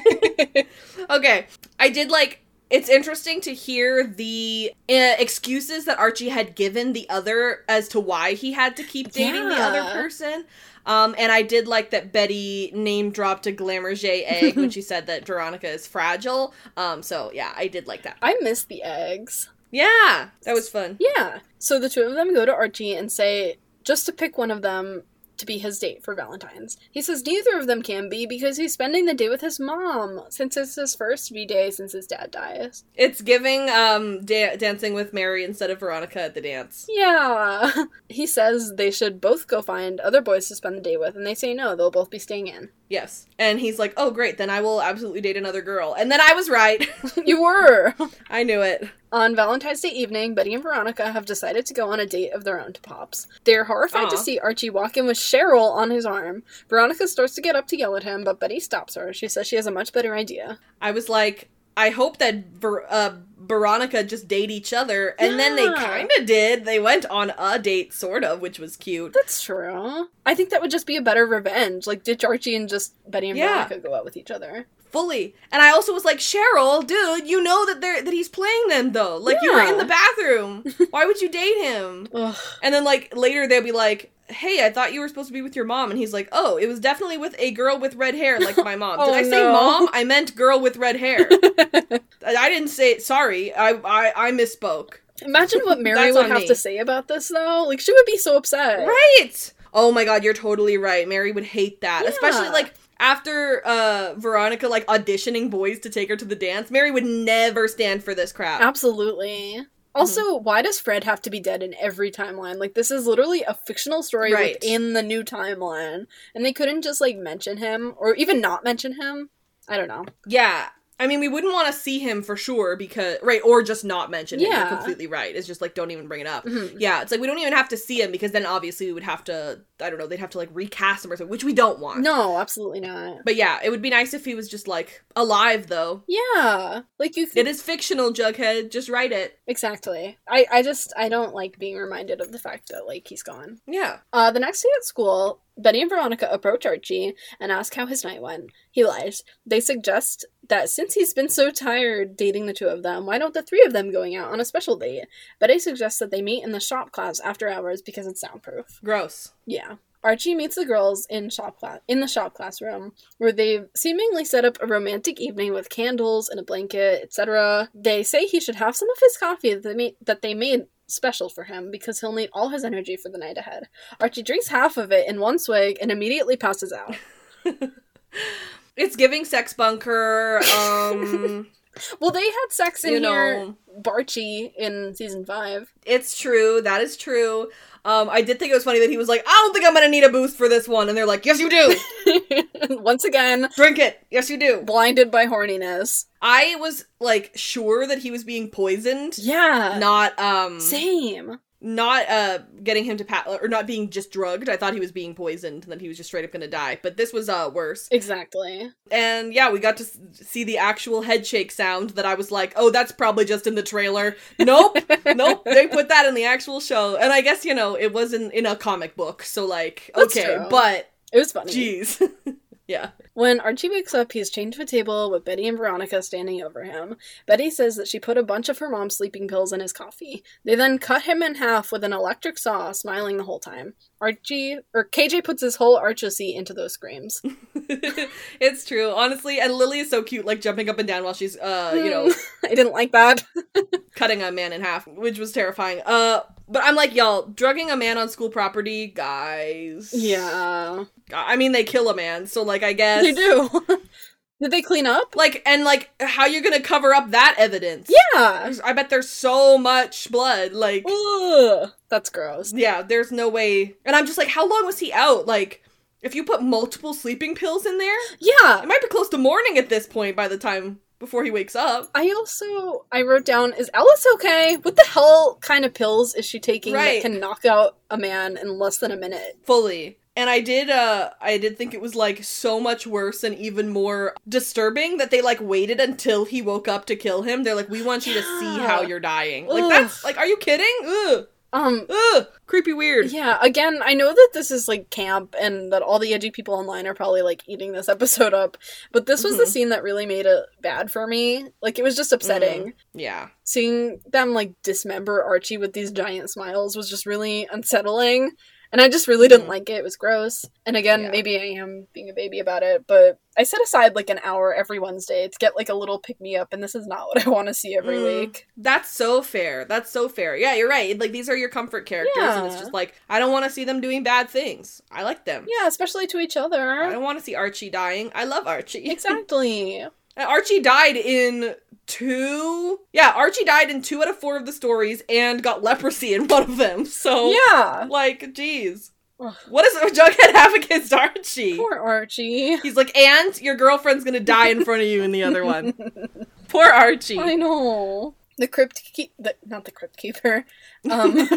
it. Okay, I did like, it's interesting to hear the uh, excuses that Archie had given the other as to why he had to keep dating the Yeah. other person. Um, and I did like that Betty name dropped a Glamourget egg when she said that Veronica is fragile. Um, so yeah, I did like that. I miss the eggs. Yeah, that was fun. Yeah. So the two of them go to Archie and say, just to pick one of them to be his date for Valentine's. He says neither of them can be because he's spending the day with his mom, since it's his first V-Day since his dad dies. It's giving um da- Dancing with Mary instead of Veronica at the dance. Yeah. He says they should both go find other boys to spend the day with, and they say no, they'll both be staying in. Yes. And he's like, oh great, then I will absolutely date another girl. And then I was right. You were! I knew it. On Valentine's Day evening, Betty and Veronica have decided to go on a date of their own to Pops. They're horrified Aw. to see Archie walk in with Cheryl on his arm. Veronica starts to get up to yell at him, but Betty stops her. She says she has a much better idea. I was like, I hope that Ver- uh, Veronica just date each other. And then they Yeah. kind of did. They went on a date, sort of, which was cute. That's true. I think that would just be a better revenge. Like, ditch Archie and just Betty and Yeah. Veronica go out with each other. Fully. And I also was like, Cheryl, dude, you know that they're that he's playing them, though. Like, you were Yeah. in the bathroom. Why would you date him? Ugh. And then, like, later they'll be like, hey, I thought you were supposed to be with your mom. And he's like, oh, it was definitely with a girl with red hair like my mom. Oh, Did I say no. mom? I meant girl with red hair. I I didn't say, sorry, I, I, I misspoke. Imagine what Mary That's would on have me. to say about this, though. Like, she would be so upset. Right! Oh my god, you're totally right. Mary would hate that. Yeah. Especially, like, after uh, Veronica, like, auditioning boys to take her to the dance, Mary would never stand for this crap. Absolutely. Also, Mm-hmm. why does Fred have to be dead in every timeline? Like, this is literally a fictional story Right. within the new timeline. And they couldn't just, like, mention him, or even not mention him. I don't know. Yeah. I mean, we wouldn't want to see him for sure because, right, or just not mention him. Yeah. You're completely right. It's just like, don't even bring it up. Mhm. Yeah, it's like, we don't even have to see him because then obviously we would have to, I don't know, they'd have to like recast him or something, which we don't want. No, absolutely not. But yeah, it would be nice if he was just like alive though. Yeah. Like, you It think... is fictional, Jughead. Just write it. Exactly. I, I just, I don't like being reminded of the fact that, like, he's gone. Yeah. Uh, the next day at school, Betty and Veronica approach Archie and ask how his night went. He lies. They suggest that since he's been so tired dating the two of them, why don't the three of them going out on a special date? Betty suggests that they meet in the shop class after hours because it's soundproof. Gross. Yeah. Archie meets the girls in shop class in the shop classroom, where they've seemingly set up a romantic evening with candles and a blanket, et cetera. They say he should have some of his coffee that they made, that they made special for him because he'll need all his energy for the night ahead. Archie drinks half of it in one swig and immediately passes out. It's giving sex bunker. Um, Well, they had sex in You know. here, Barchi, in season five. it's true. That is true. Um, I did think it was funny that he was like, I don't think I'm gonna need a boost for this one. And they're like, yes, you do. Once again, Drink it. Yes, you do. blinded by horniness. I was like sure that he was being poisoned. Yeah. Not um Same. not uh getting him to pat or not being just drugged. I thought he was being poisoned and that he was just straight up gonna die. But this was uh worse. Exactly. And yeah, we got to s- see the actual head shake sound that I was like, oh, that's probably just in the trailer. Nope. Nope. They put that in the actual show. And I guess, you know, it was in, in a comic book. So like, That's okay, true. but It was funny. jeez. Yeah. When Archie wakes up, he's chained to a table with Betty and Veronica standing over him. Betty says that she put a bunch of her mom's sleeping pills in his coffee. They then cut him in half with an electric saw, smiling the whole time. Archie, or K J puts his whole Archosy into those screams. It's true, honestly. And Lily is so cute, like jumping up and down while she's, uh, you know, I didn't like that. cutting a man in half, which was terrifying. Uh, but I'm like, y'all, drugging a man on school property, guys. Yeah. I mean, they kill a man, so like, I guess. They do. Did they clean up? Like, and like, how you gonna cover up that evidence? Yeah. There's- I bet there's so much blood, like, Ugh. That's gross. yeah, there's no way. And I'm just like, how long was he out? Like, if you put multiple sleeping pills in there, Yeah. it might be close to morning at this point by the time before he wakes up. I also, I wrote down, is Alice okay? What the hell kind of pills is she taking Right. that can knock out a man in less than a minute? Fully. And I did, uh, I did think it was, like, so much worse and even more disturbing that they, like, waited until he woke up to kill him. They're like, we want you to see how you're dying. Like, Ugh. that's, like, are you kidding? Ugh. Um, Ugh. Creepy weird. yeah, again, I know that this is, like, camp, and that all the edgy people online are probably, like, eating this episode up, but this was the Mhm. scene that really made it bad for me. Like, it was just upsetting. Yeah. Seeing them, like, dismember Archie with these giant smiles was just really unsettling. And I just really didn't Mhm. like it. It was gross. And again, Yeah. maybe I am being a baby about it, but I set aside like an hour every Wednesday to get like a little pick-me-up, and this is not what I want to see every Mm. week. That's so fair. That's so fair. Yeah, you're right. Like, these are your comfort characters, and it's Yeah. just like, I don't want to see them doing bad things. I like them. Yeah, especially to each I other. don't want to see Archie dying. I love Archie. Exactly. And Archie died in two... Yeah, Archie died in two out of four of the stories and got leprosy in one of them. So, Yeah. like, geez. Ugh. What does Jughead have against Archie? Poor Archie. He's like, and your girlfriend's gonna die in front of you in the other one. Poor Archie. I know. The crypt keep the not the crypt keeper. Um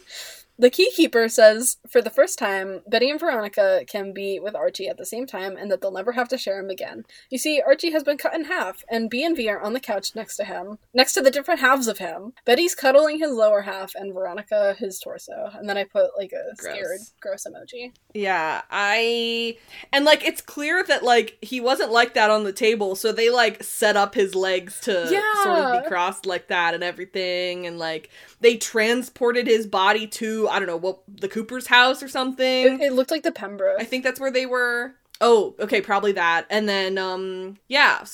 The key keeper says, for the first time, Betty and Veronica can be with Archie at the same time and that they'll never have to share him again. You see, Archie has been cut in half, and B and V are on the couch next to him, next to the different halves of him. Betty's cuddling his lower half and Veronica his torso. And then I put, like, a Gross. scared, gross emoji. Yeah, I... And, like, it's clear that, like, he wasn't like that on the table, so they, like, set up his legs to Yeah. sort of be crossed like that and everything, and, like, they transported his body to, I don't know, what, the Cooper's house or something? It, it looked like the Pembroke. I think that's where they were. Oh, okay, probably that. And then, um, yeah,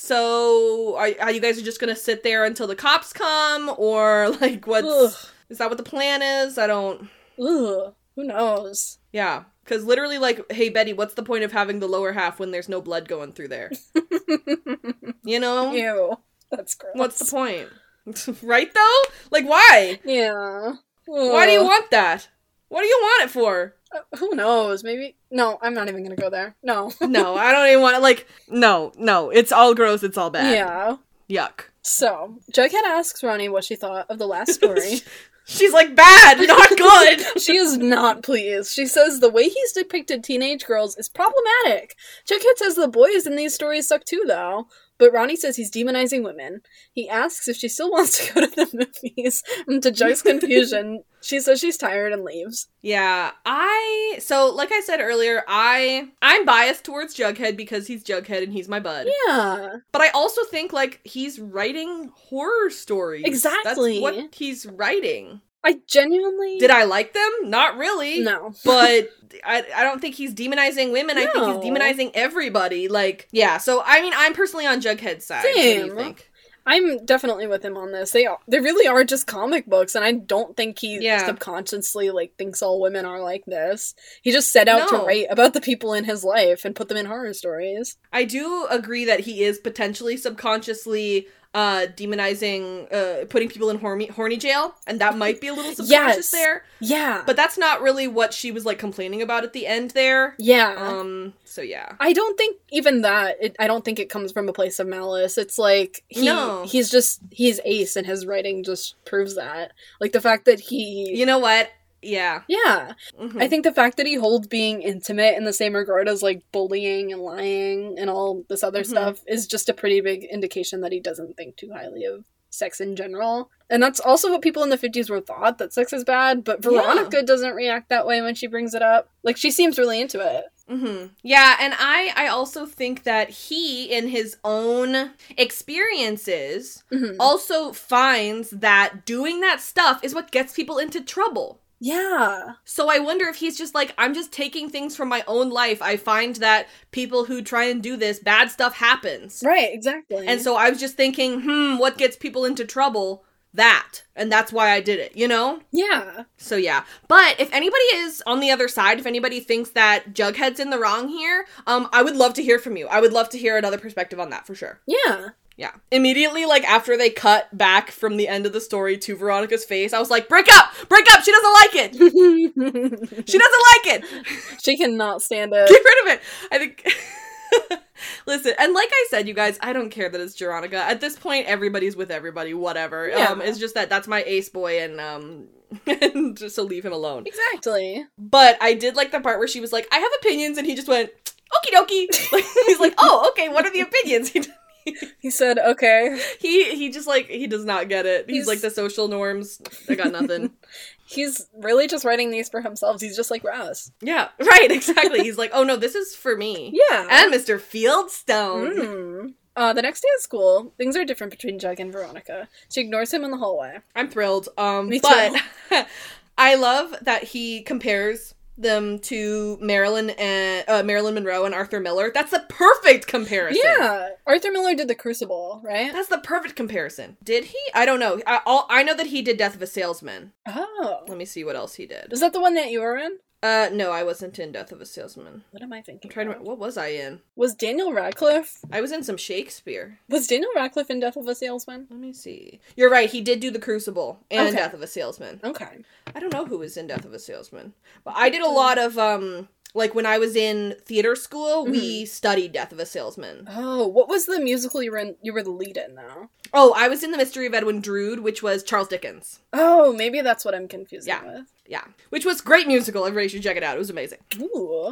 so are, are you guys are just gonna sit there until the cops come, or, like, what's... Ugh. Is that what the plan is? I don't... Ugh. Who knows? Yeah, because literally, like, hey, Betty, what's the point of having the lower half when there's no blood going through there? You know? Ew. That's gross. What's the point? Right, though? Like, why? Yeah. Why do you Ugh. want that? What do you want it for? Uh, who knows? Maybe. No, I'm not even gonna go there. No. No, I don't even want to, like, no, no, it's all gross, it's all bad. Yeah. Yuck. So, Jughead asks Ronnie what she thought of the last story. She's like, bad, not good! She is not pleased. She says the way he's depicted teenage girls is problematic. Jughead says the boys in these stories suck too, though. But Ronnie says he's demonizing women. He asks if she still wants to go to the movies. And to Jug's confusion, she says she's tired and leaves. Yeah, I... So, like I said earlier, I... I'm biased towards Jughead because he's Jughead and he's my bud. Yeah. But I also think, like, he's writing horror stories. Exactly. That's what he's writing. I genuinely... Did I like them? Not really. No. But I, I don't think he's demonizing women. I think No. he's demonizing everybody. Like, yeah. So, I mean, I'm personally on Jughead's side. What do Same. you think? I'm definitely with him on this. They are, they really are just comic books, and I don't think he Yeah. subconsciously like thinks all women are like this. He just set out No. to write about the people in his life and put them in horror stories. I do agree that he is potentially subconsciously uh demonizing uh putting people in horny horny jail, and that might be a little subconscious Yes. there, Yeah, but that's not really what she was like complaining about at the end there. yeah. Um so yeah. I don't think even that. It, I don't think it comes from a place of malice. It's like he No. he's just he's ace, and his writing just proves that. Like the fact that he, You know what? Yeah. yeah. Mhm. I think the fact that he holds being intimate in the same regard as like bullying and lying and all this other Mhm. stuff is just a pretty big indication that he doesn't think too highly of sex in general. And that's also what people in the fifties were thought, that sex is bad, but Veronica doesn't react that way when she brings it up. Like, she seems really into it. Mm-hmm. Yeah, and I, I also think that he, in his own experiences, Mhm. also finds that doing that stuff is what gets people into trouble. Yeah. So I wonder if he's just like, I'm just taking things from my own life. I find that people who try and do this, bad stuff happens. Right, exactly. And so I was just thinking, hmm, what gets people into trouble? That. And that's why I did it, you know? yeah. So yeah. But if anybody is on the other side, if anybody thinks that Jughead's in the wrong here, um, I would love to hear from you. I would love to hear another perspective on that for sure. Yeah. Yeah. Immediately, like, after they cut back from the end of the story to Veronica's face, I was like, break up! Break up! She doesn't like it! She doesn't like it! She cannot stand it. Get rid of it! I think... Listen, and like I said, you guys, I don't care that it's Veronica. At this point, everybody's with everybody, whatever. Yeah. Um, it's just that that's my ace boy, and, um... and just so leave him alone. Exactly. But I did like the part where she was like, I have opinions, and he just went, okie dokie! Like, he's like, oh, okay, what are the opinions? He said, okay. He he just, like, he does not get it. He's, He's- like, the social norms, I got nothing. He's really just writing these for himself. He's just like Raz. Yeah, right, exactly. He's like, oh no, this is for me. Yeah. And Mister Fieldstone. Mm. Uh, the next day at school, things are different between Jug and Veronica. She ignores him in the hallway. I'm thrilled. Um, Me but too. I love that he compares them to Marilyn and uh, Marilyn Monroe and Arthur Miller. That's the perfect comparison. Yeah. Arthur Miller did The Crucible, right? That's the perfect comparison. Did he? I don't know. I, all, I know that he did Death of a Salesman. Oh. Let me see what else he did. Is that the one that you were in? Uh, no, I wasn't in Death of a Salesman. What am I thinking? I'm trying to. of? What was I in? Was Daniel Radcliffe? I was in some Shakespeare. Was Daniel Radcliffe in Death of a Salesman? Let me see. You're right. He did do The Crucible and Okay. Death of a Salesman. Okay. I don't know who was in Death of a Salesman, but I did a lot of um. Like, when I was in theater school, we studied Death of a Salesman. Oh, what was the musical you were in, you were the lead in, though? Oh, I was in The Mystery of Edwin Drood, which was Charles Dickens. Oh, maybe that's what I'm confusing Yeah. with. Yeah. Which was great musical. Everybody should check it out. It was amazing. Ooh.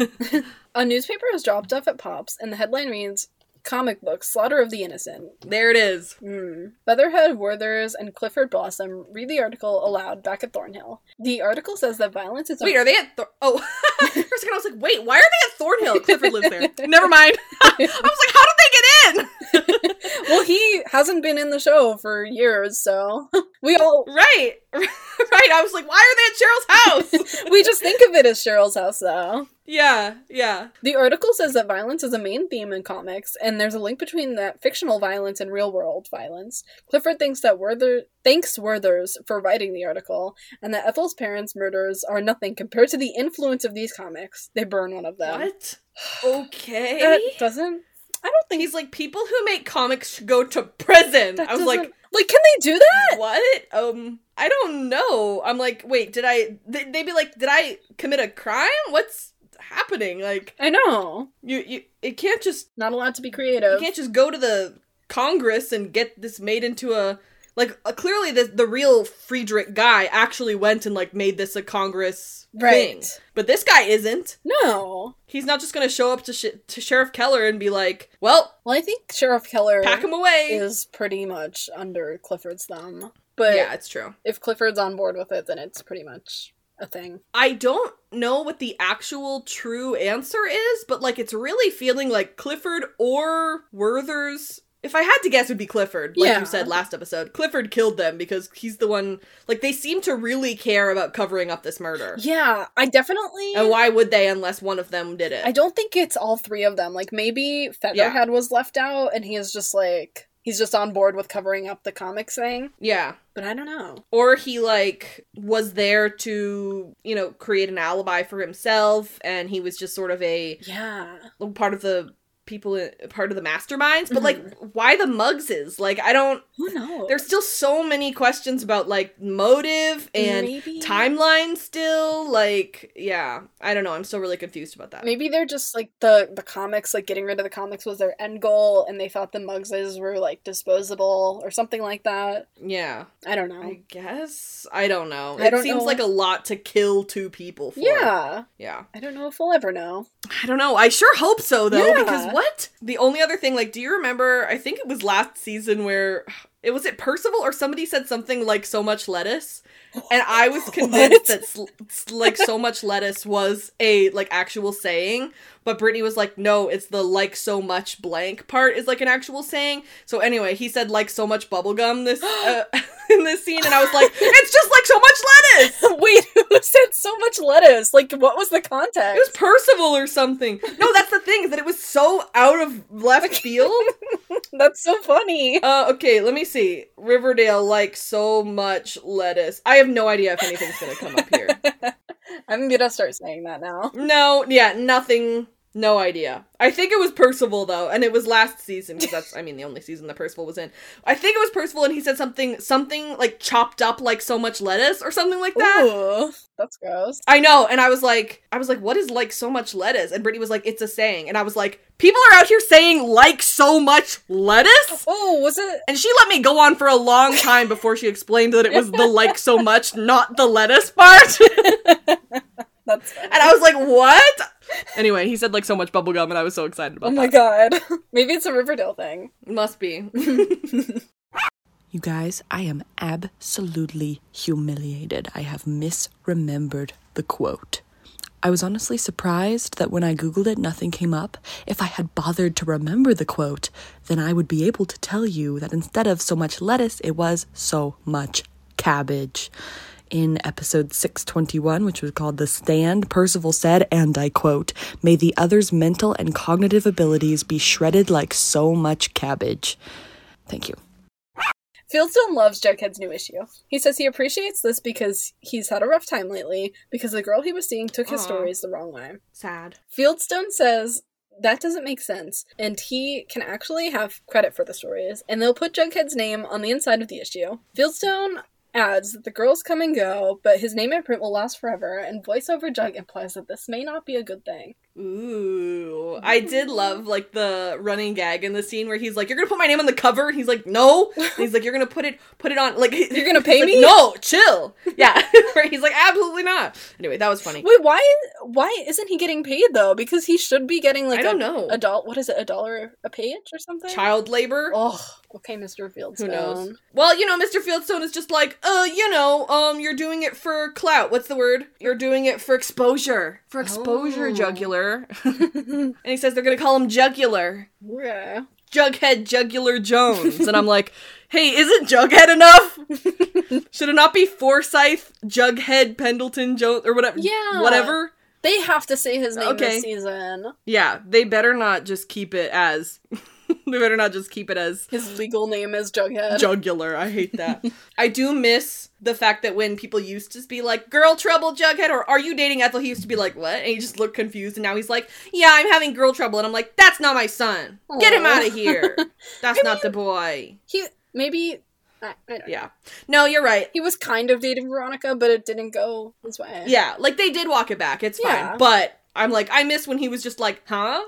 A newspaper is dropped off at Pops, and the headline reads, Comic book, Slaughter of the Innocent. There it is. Hmm. Featherhead, Werther's, and Clifford Blossom read the article aloud back at Thornhill. The article says that violence is... Wait, are they at Thor- Oh, for a second I was like, wait, why are they at Thornhill? Clifford lives there. Never mind. I was like, how did they get in? Well, he hasn't been in the show for years, so... we all... Right. Right. I was like, why are they at Cheryl's house? we just think of it as Cheryl's house, though. Yeah, yeah. The article says that violence is a main theme in comics, and there's a link between that fictional violence and real-world violence. Clifford thinks that Werther thanks Werther's for writing the article, and that Ethel's parents' murders are nothing compared to the influence of these comics. They burn one of them. What? Okay. That doesn't... I don't think... He's like, people who make comics should go to prison. that I was doesn't- like, Like, can they do that? what? Um, I don't know. I'm like, wait, did I... Th- they'd be like, did I commit a crime? What's happening? Like, I know. you, you, it can't just... Not allowed to be You creative. can't just go to the Congress and get this made into a... Like, uh, clearly the, the real Friedrich guy actually went and, like, made this a Congress Right. thing. But this guy isn't. No. He's not just gonna show up to, sh- to Sheriff Keller and be like, well, Well, I think Sheriff Keller pack him away. is pretty much under Clifford's thumb. But Yeah, it's true. if Clifford's on board with it, then it's pretty much a thing. I don't know what the actual true answer is, but, like, it's really feeling like Clifford or Werther's... If I had to guess, it would be Clifford, like Yeah. you said last episode. Clifford killed them because he's the one... Like, they seem to really care about covering up this murder. Yeah, I definitely... And why would they unless one of them did it? I don't think it's all three of them. Like, maybe Featherhead was left out, and he is just, like... He's just on board with covering up the comics thing. Yeah. But I don't know. Or he, like, was there to, you know, create an alibi for himself, and he was just sort of a... Yeah. part of the people, part of the masterminds, but, like, why the Muggses? Like, I don't... Who knows? There's still so many questions about, like, motive and Maybe. timeline still. Like, yeah. I don't know. I'm still really confused about that. Maybe they're just, like, the, the comics, like, getting rid of the comics was their end goal, and they thought the Muggses were, like, disposable, or something like that. Yeah. I don't know. I guess? I don't know. I It don't seems know. like a lot to kill two people for. Yeah. Yeah. I don't know if we'll ever know. I don't know. I sure hope so, though, Yeah. because what? The only other thing, like, do you remember, I think it was last season where, it was it Percival or somebody said something like so much lettuce? And I was convinced that, sl- s- like, so much lettuce was a, like, actual saying. But Brittany was like, no, it's the like so much blank part is, like, an actual saying. So anyway, he said, like, so much bubblegum this, uh, in this scene. And I was like, it's just like so much lettuce! Wait, who said so much lettuce? Like, what was the context? It was Percival or something. No, that's the thing, is that it was so out of left field. That's so funny. Uh, okay, let me see. Riverdale likes so much lettuce. I have no idea if anything's gonna come up here. I'm gonna start saying that now. No, yeah, nothing, No idea. I think it was Percival, though, and it was last season, because that's, I mean, the only season that Percival was in. I think it was Percival, and he said something, something, like, chopped up like so much lettuce, or something like that. Ooh, that's gross. I know, and I was like, I was like, what is like so much lettuce? And Brittany was like, it's a saying. And I was like, people are out here saying like so much lettuce? Oh, was it? And she let me go on for a long time before she explained that it was the like so much, not the lettuce part. That's funny. And I was like, what? Anyway, he said like so much bubblegum, and I was so excited about Oh that. my god. Maybe it's a Riverdale thing. Must be. You guys, I am absolutely humiliated. I have misremembered the quote. I was honestly surprised that when I Googled it, nothing came up. If I had bothered to remember the quote, then I would be able to tell you that instead of so much lettuce, it was so much cabbage. In episode six twenty-one, which was called The Stand, Percival said, and I quote, "May the other's mental and cognitive abilities be shredded like so much cabbage." Thank you. Fieldstone loves Jughead's new issue. He says he appreciates this because he's had a rough time lately, because the girl he was seeing took his Aww. stories the wrong way. Sad. Fieldstone says that doesn't make sense, and he can actually have credit for the stories, and they'll put Jughead's name on the inside of the issue. Fieldstone adds that the girls come and go, but his name and print will last forever, and voiceover Jug implies that this may not be a good thing. Ooh. I did love, like, the running gag in the scene where he's like, you're gonna put my name on the cover? And he's like, no. And he's like, you're gonna put it, put it on, like... You're gonna pay like, me? No, chill. Yeah. Where he's like, absolutely not. Anyway, that was funny. Wait, why why isn't he getting paid, though? Because he should be getting, like, I don't a, know. a doll- what is it, a dollar a page or something? Child labor? Oh, okay, Mister Fieldstone. Who knows? Well, you know, Mister Fieldstone is just like, uh, you know, um, you're doing it for clout. What's the word? You're doing it for exposure. For exposure, Oh. jugular. And he says they're gonna call him Jugular. Yeah. Jughead Jugular Jones. And I'm like, hey, isn't Jughead enough? Should it not be Forsyth Jughead Pendleton Jones or whatever? Yeah. Whatever? They have to say his name Okay. this season. Yeah, they better not just keep it as... they better not just keep it as... His legal name is Jughead. Jugular. I hate that. I do miss the fact that when people used to be like, girl trouble, Jughead, or are you dating Ethel? He used to be like, what? And he just looked confused, and now he's like, yeah, I'm having girl trouble. And I'm like, that's not my son. Get him Aw. out of here. That's not the boy. He, maybe, I, I don't know. Yeah. No, you're right. He was kind of dating Veronica, but it didn't go his way. Yeah, like they did walk it back. It's Yeah. fine. But I'm like, I miss when he was just like, huh?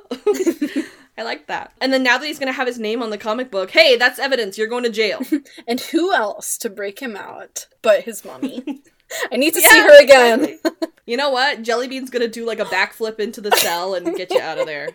I like that. And then now that he's gonna have his name on the comic book, hey, that's evidence. You're going to jail. And who else to break him out but his mommy? I need to Yeah, see her again. exactly. You know what? Jellybean's gonna do like a backflip into the cell and get you out of there.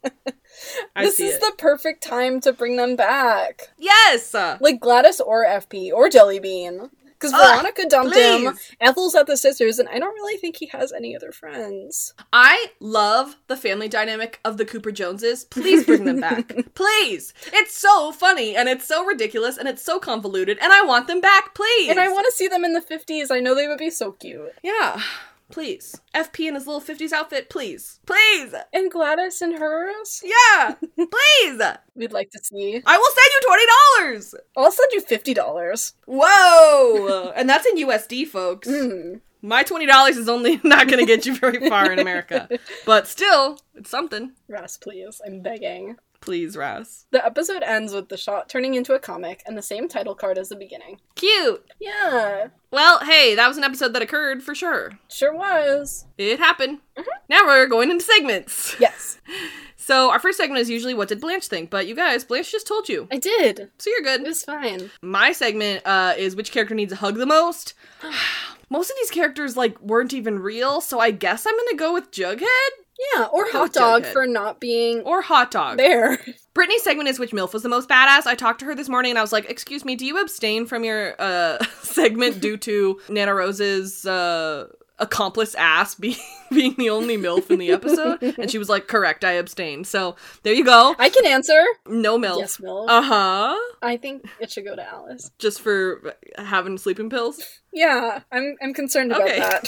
I This see is it. the perfect time to bring them back. Yes! Like Gladys or F P or Jellybean. Because Ugh, Veronica dumped him, please. Ethel's at the sisters, and I don't really think he has any other friends. I love the family dynamic of the Cooper Joneses. Please bring them back. Please! It's so funny, and it's so ridiculous, and it's so convoluted, and I want them back, please! And I want to see them in the fifties. I know they would be so cute. Yeah. Please. F P in his little fifties outfit, please. Please! And Gladys and hers? Yeah! Please! We'd like to see. I will send you twenty dollars! I'll send you fifty dollars. Whoa! And that's in U S D, folks. Mm. My twenty dollars is only not gonna get you very far in America. But still, it's something. Russ, please. I'm begging. Please, Ras. The episode ends with the shot turning into a comic and the same title card as the beginning. Cute! Yeah, Well, hey, that was an episode that occurred for sure. sure was. It happened. Now we're going into segments. Yes, So our first segment is usually what did Blanche think, but you guys, Blanche just told you. I did. So you're good. It was fine. My segment uh, is which character needs a hug the most. Most of these characters, like, weren't even real, so I guess I'm gonna go with Jughead? Yeah, or Or Hot Dog Jughead. for not being Or Hot Dog. there. Brittany's segment is which MILF was the most badass. I talked to her this morning and I was like, excuse me, do you abstain from your uh, segment due to Nana Rose's uh, accomplice ass being, being the only MILF in the episode? And she was like, correct, I abstain. So there you go. I can answer. No MILF. Yes, Will. Uh-huh. I think it should go to Alice. Just for having sleeping pills? Yeah, I'm I'm concerned about Okay. that.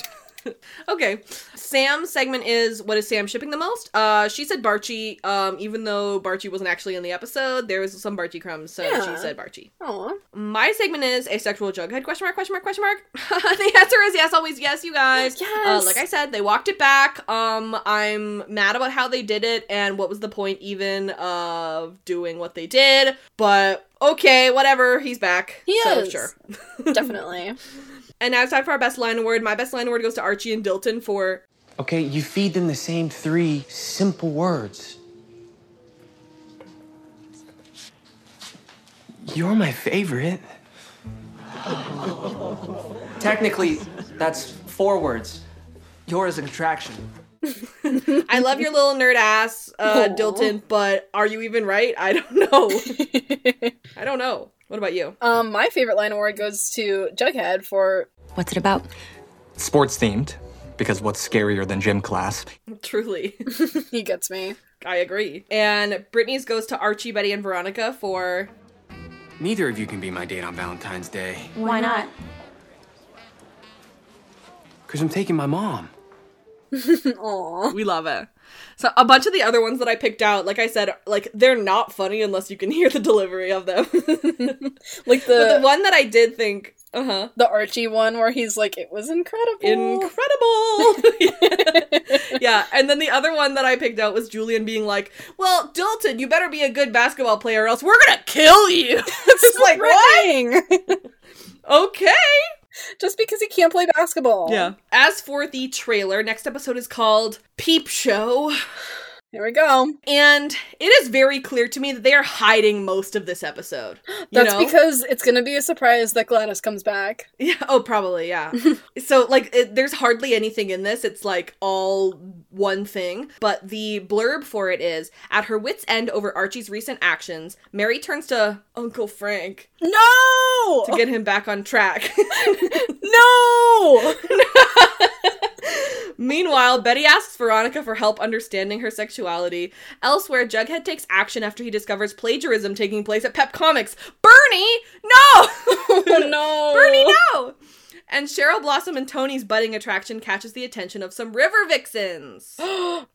Okay. Sam's segment is, what is Sam shipping the most? Uh, she said Barchi, um, even though Barchi wasn't actually in the episode, there was some Barchi crumbs, so Yeah. she said Barchi. Aw. My segment is asexual Jughead, question mark, question mark, question mark. The answer is yes, always yes, you guys. Yes. Uh, like I said, they walked it back. Um, I'm mad about how they did it, and what was the point even of doing what they did, but okay, whatever, he's back. He so, is. sure. Definitely. And now it's time for our best line award. My best line award goes to Archie and Dilton for... Okay, you feed them the same three simple words. You're my favorite. Technically, that's four words. You're is a contraction. I love your little nerd ass, uh, Aw. Dilton, but are you even right? I don't know. I don't know. What about you? Um, my favorite line award goes to Jughead for What's it about? Sports themed, because what's scarier than gym class? Truly. he gets me. I agree. And Brittany's goes to Archie, Betty, and Veronica for... Neither of you can be my date on Valentine's Day. Why not? Because I'm taking my mom. Aw. We love it. So a bunch of the other ones that I picked out, like I said, like, they're not funny unless you can hear the delivery of them. Like But the the one that I did think, uh-huh, the Archie one where he's like, it was incredible. incredible! Yeah, and then the other one that I picked out was Julian being like, well, Dilton, you better be a good basketball player or else we're gonna kill you! It's just like, what? What? Okay! Just because he can't play basketball. Yeah. As for the trailer, next episode is called Peep Show. Here we go. And it is very clear to me that they are hiding most of this episode. You That's know? because it's gonna be a surprise that Gladys comes back. Yeah, oh, probably, yeah. So, like, it, there's hardly anything in this. It's, like, all one thing. But the blurb for it is, at her wit's end over Archie's recent actions, Mary turns to Uncle Frank No! to get him back on track. No! Meanwhile, Betty asks Veronica for help understanding her sexuality. Elsewhere, Jughead takes action after he discovers plagiarism taking place at Pep Comics. Bernie! No! Oh no! Bernie, no! And Cheryl Blossom and Tony's budding attraction catches the attention of some river vixens. Oh.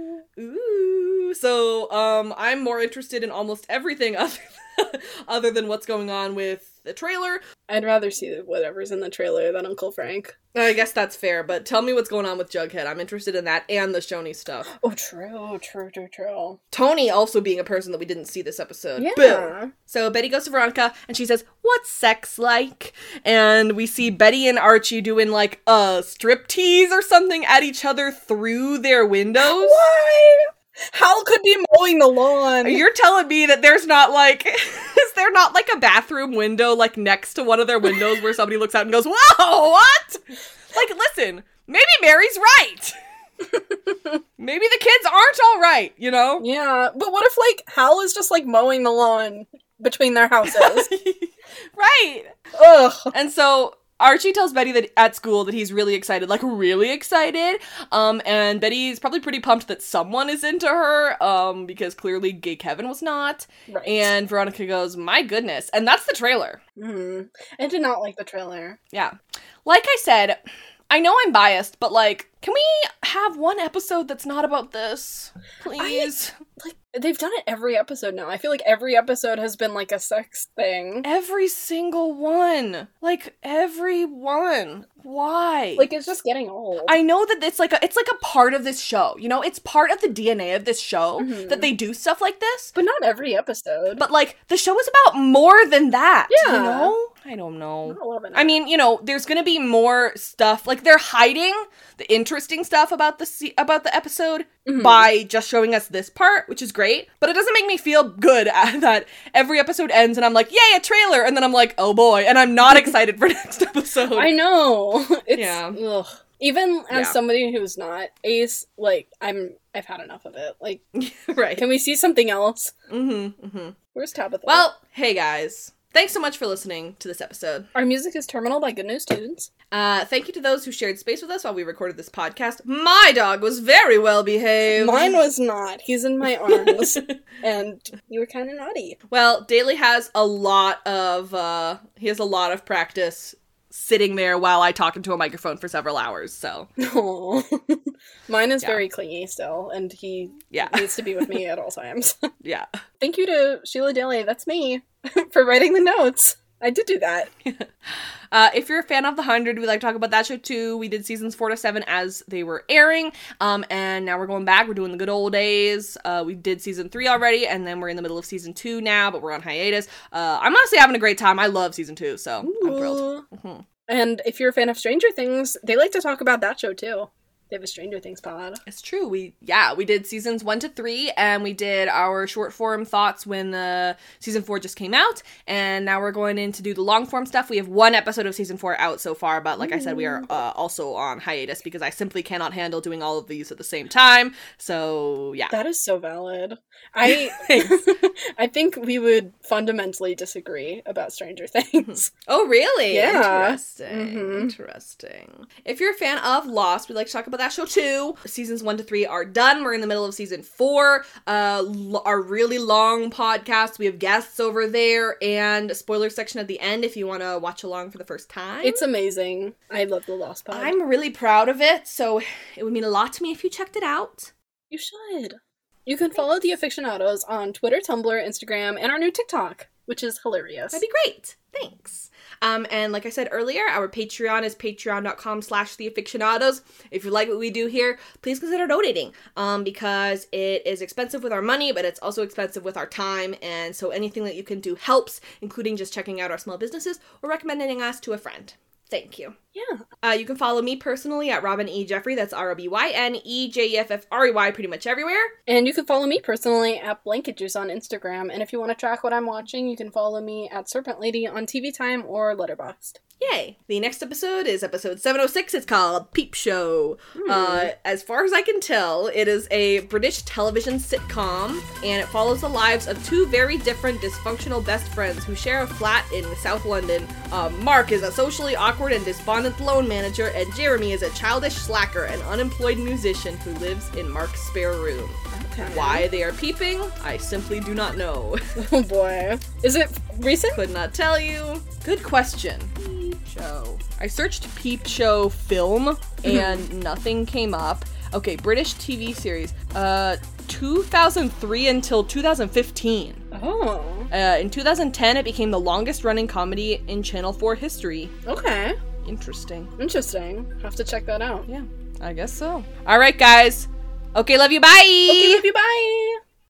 Ooh. So, um, I'm more interested in almost everything other other than what's going on with the trailer. I'd rather see whatever's in the trailer than Uncle Frank. I guess that's fair, but tell me what's going on with Jughead. I'm interested in that and the Shoney stuff. Oh, true, true, true, true. Tony also being a person that we didn't see this episode. Yeah. Boom. So Betty goes to Veronica and she says, what's sex like? And we see Betty and Archie doing like a striptease or something at each other through their windows. Why? Hal could be mowing the lawn. You're telling me that there's not like, is there not like a bathroom window like next to one of their windows where somebody looks out and goes, whoa, what? Like, listen, maybe Mary's right. Maybe the kids aren't all right, you know? Yeah, but what if, like, Hal is just, like, mowing the lawn between their houses? Right. Ugh. And so Archie tells Betty that at school that he's really excited, like really excited. Um, and Betty's probably pretty pumped that someone is into her, um, because clearly gay Kevin was not. Right. And Veronica goes, my goodness. And that's the trailer. Mm. I did not like the trailer. Yeah. Like I said, I know I'm biased, but like, can we have one episode that's not about this? Please? Like, they've done it every episode now. I feel like every episode has been, like, a sex thing. Every single one. Like, every one. Why? Like, it's just getting old. I know that it's like a it's like a part of this show. You know, it's part of the D N A of this show Mhm. that they do stuff like this. But not every episode. But like the show is about more than that. Yeah. You know? I don't know. I'm not loving it. I mean, you know, there's gonna be more stuff. Like they're hiding the interesting stuff about the se- about the episode Mhm. by just showing us this part, which is great. But it doesn't make me feel good at that every episode ends and I'm like, yay, a trailer, and then I'm like, oh boy, and I'm not excited for next episode. I know. It's, Yeah. ugh. Even as Yeah. somebody who's not Ace, like, I'm, I've had enough of it. Like, Right. can we see something else? Mm-hmm. Mm-hmm. Where's Tabitha? Well, hey guys. Thanks so much for listening to this episode. Our music is Terminal by Good News Tunes. Uh, thank you to those who shared space with us while we recorded this podcast. My dog was very well behaved. Mine was not. He's in my arms. And you were kind of naughty. Well, Daly has a lot of, uh, he has a lot of practice sitting there while I talk into a microphone for several hours, so. Aww. Mine is Yeah. very clingy still, and he Yeah. needs to be with me at all times. Yeah. Thank you to Sheila Daly, that's me, for writing the notes. I did do that. Uh, if you're a fan of The Hundred, we like to talk about that show too. We did seasons four to seven as they were airing, um, and now we're going back. We're doing the good old days. Uh, we did season three already, and then we're in the middle of season two now, but we're on hiatus. Uh, I'm honestly having a great time. I love season two, so I'm thrilled. Ooh. And if you're a fan of Stranger Things, they like to talk about that show too. They have a Stranger Things pod. It's true. We yeah, we did seasons one to three, and we did our short form thoughts when the season four just came out, and now we're going in to do the long form stuff. We have one episode of season four out so far, but like I said, we are uh, also on hiatus because I simply cannot handle doing all of these at the same time. So yeah, That is so valid. I I think we would fundamentally disagree about Stranger Things. oh really? Yeah. Interesting. Mhm. Interesting. If you're a fan of Lost, we like to talk about that show too. Seasons one to three are done. We're in the middle of season four. Uh, l- our really long podcast. We have guests over there and a spoiler section at the end if you want to watch along for the first time. It's amazing. I love the Lost pod. I'm really proud of it, so it would mean a lot to me if you checked it out. You should. You can follow the Aficionados on Twitter, Tumblr, Instagram, and our new TikTok, which is hilarious. That'd be great. Thanks. Um, and like I said earlier, our Patreon is patreon.com slash the Aficionados. If you like what we do here, please consider donating. Um, because it is expensive with our money, but it's also expensive with our time. And so anything that you can do helps, including just checking out our small businesses or recommending us to a friend. Thank you. Yeah. Uh, you can follow me personally at Robyn E. Jeffrey. That's R O B Y N E J E F F R E Y pretty much everywhere. And you can follow me personally at Blanket Juice on Instagram. And if you want to track what I'm watching, you can follow me at Serpent Lady on T V Time or Letterboxd. Yay. The next episode is episode seven oh six. It's called Peep Show. Uh, as far as I can tell, it is a British television sitcom, and it follows the lives of two very different dysfunctional best friends who share a flat in South London. Uh, Mark is a socially awkward and despondent loan manager, and Jeremy is a childish slacker and unemployed musician who lives in Mark's spare room. Okay. Why they are peeping, I simply do not know. Oh boy. Is it recent? Could not tell you. Good question. Peep Show. I searched Peep Show film and nothing came up. Okay, British T V series. Uh, two thousand three until two thousand fifteen. Oh. Uh, in two thousand ten, it became the longest running comedy in Channel four history. Okay. Interesting. Interesting. Have to check that out. Yeah, I guess so. All right, guys. Okay, love you. Bye. Okay, love you. Bye.